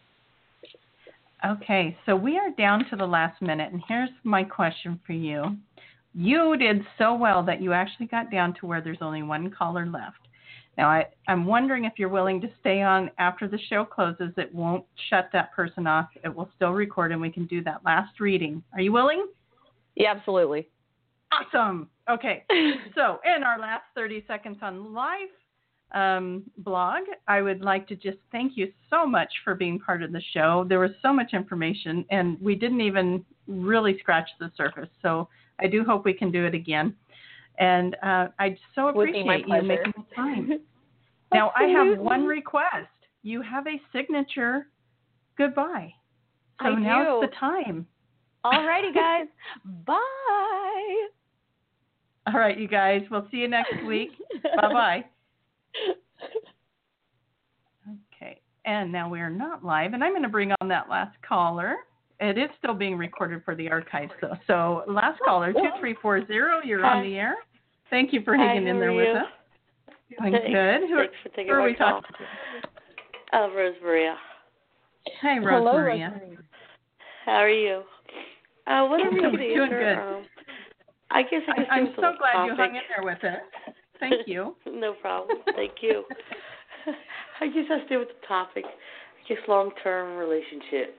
Okay, so we are down to the last minute, and here's my question for you. You did so well that you actually got down to where there's only one caller left. Now, I'm wondering if you're willing to stay on after the show closes. It won't shut that person off. It will still record, and we can do that last reading. Are you willing? Yeah, absolutely. Awesome. Okay, so in our last 30 seconds on live blog, I would like to just thank you so much for being part of the show. There was so much information, and we didn't even really scratch the surface. So I do hope we can do it again. And I so appreciate you making the time. Now, I have one request. You have a signature goodbye. So now's the time. All righty, guys. Bye. All right, you guys. We'll see you next week. Bye-bye. Okay, and now we are not live, and I'm going to bring on that last caller. It is still being recorded for the archives, though. So, last caller, 2340, you're on the air. Thank you for hanging in there with us. Doing good. Thanks for taking my call. Rose Maria. Hi, Rose Maria. How are you? Whatever you can doing answer. Good. I guess I'm so glad you hung in there with us. Thank you. No problem. Thank you. I guess I'll stay with the topic. I guess long-term relationship.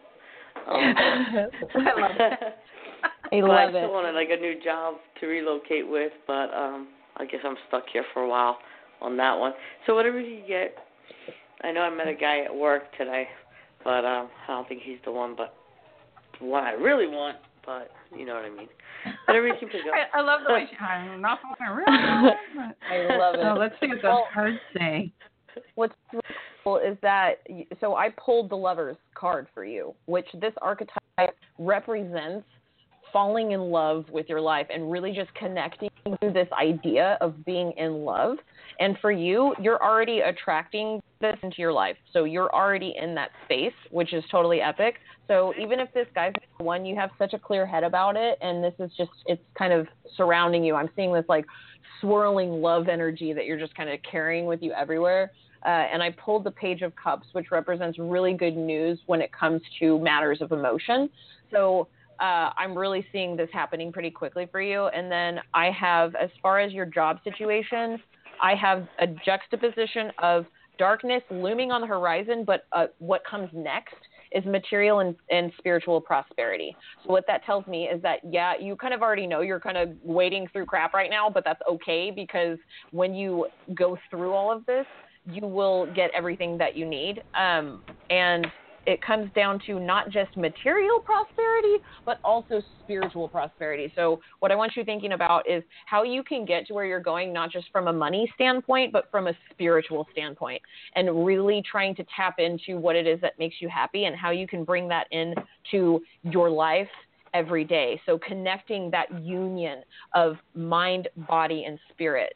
I love it. I still wanted a new job to relocate with, but I guess I'm stuck here for a while on that one. So whatever you get. I know I met a guy at work today, but I don't think he's the one, but one I really want, but you know what I mean. Whatever you can pick up. I love the way I'm not really want. I love it. So let's see what those cards say. What's really cool is that, so I pulled the Lover's card for you, which this archetype represents falling in love with your life and really just connecting to this idea of being in love. And for you, you're already attracting this into your life. So you're already in that space, which is totally epic. So even if this guy's the one, you have such a clear head about it, and this is just, it's kind of surrounding you. I'm seeing this like swirling love energy that you're just kind of carrying with you everywhere. And I pulled the Page of Cups, which represents really good news when it comes to matters of emotion. So I'm really seeing this happening pretty quickly for you. And then I have, as far as your job situation, I have a juxtaposition of darkness looming on the horizon, but what comes next is material and spiritual prosperity. So what that tells me is that, yeah, you kind of already know you're kind of wading through crap right now, but that's okay, because when you go through all of this, you will get everything that you need. And it comes down to not just material prosperity, but also spiritual prosperity. So what I want you thinking about is how you can get to where you're going, not just from a money standpoint, but from a spiritual standpoint, and really trying to tap into what it is that makes you happy and how you can bring that into your life every day. So connecting that union of mind, body, and spirit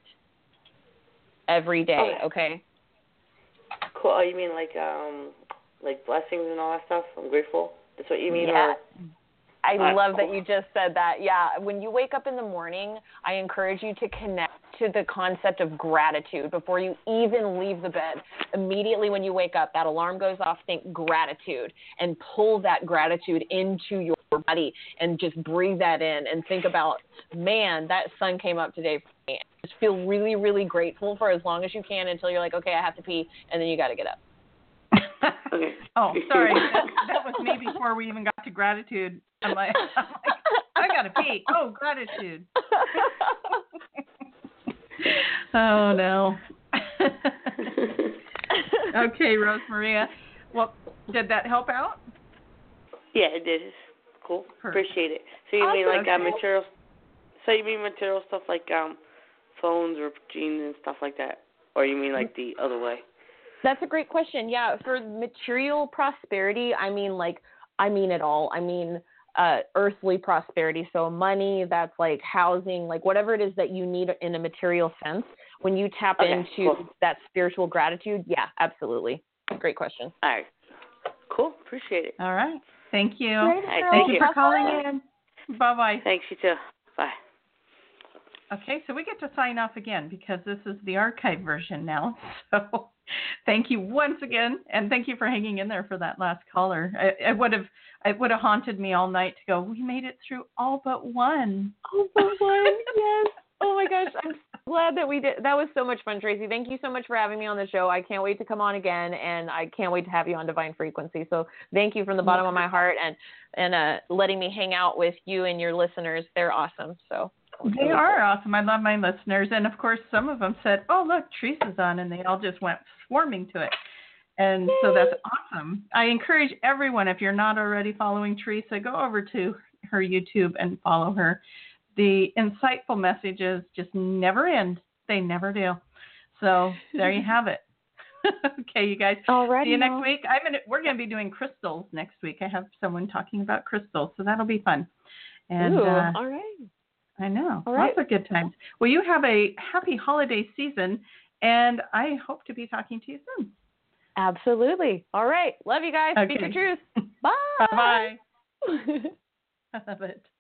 every day. Okay. Cool. Oh, you mean like blessings and all that stuff? I'm grateful. That's what you mean? Yeah. I love cool. that you just said that. Yeah. When you wake up in the morning, I encourage you to connect to the concept of gratitude before you even leave the bed. Immediately when you wake up, that alarm goes off, think gratitude, and pull that gratitude into your body and just breathe that in and think about, man, that sun came up today for me. Just feel really, really grateful for as long as you can until you're like, okay, I have to pee, and then you got to get up. Okay. Oh, sorry. That was me before we even got to gratitude. I'm like I got to pee. Oh, gratitude. Oh, no. Okay, Rose Maria. Well, did that help out? Yeah, it did. Cool. Perfect. Appreciate it. So you mean like material? So you mean material stuff like phones or jeans and stuff like that? or you mean like the other way? That's a great question. Yeah, for material prosperity, I mean it all. I mean earthly prosperity, so money, that's like housing, like whatever it is that you need in a material sense. When you tap into that spiritual gratitude, yeah, absolutely. Great question. All right. Cool. Appreciate it. All right. Thank you. Right, Thank you for calling in. Bye-bye. Thanks, you too. Bye. Okay, so we get to sign off again because this is the archive version now. So thank you once again, and thank you for hanging in there for that last caller. It would have haunted me all night to go, we made it through all but one. All but one, yes. Oh my gosh, I'm glad that we did. That was so much fun, Tracy. Thank you so much for having me on the show. I can't wait to come on again, and I can't wait to have you on Divine Frequency. So thank you from the bottom of my heart, and letting me hang out with you and your listeners. They're awesome. So they are awesome. I love my listeners, and of course, some of them said, "Oh, look, Teresa's on," and they all just went swarming to it. And so that's awesome. I encourage everyone, if you're not already following Teresa, go over to her YouTube and follow her. The insightful messages just never end. They never do. So there you have it. Okay, you guys. Alrighty. See you next week. We're going to be doing crystals next week. I have someone talking about crystals, so that'll be fun. And, ooh, all right. I know. All right. Lots of good times. Well, you have a happy holiday season, and I hope to be talking to you soon. Absolutely. All right. Love you guys. Okay. Speak your truth. Bye. Bye. I love it.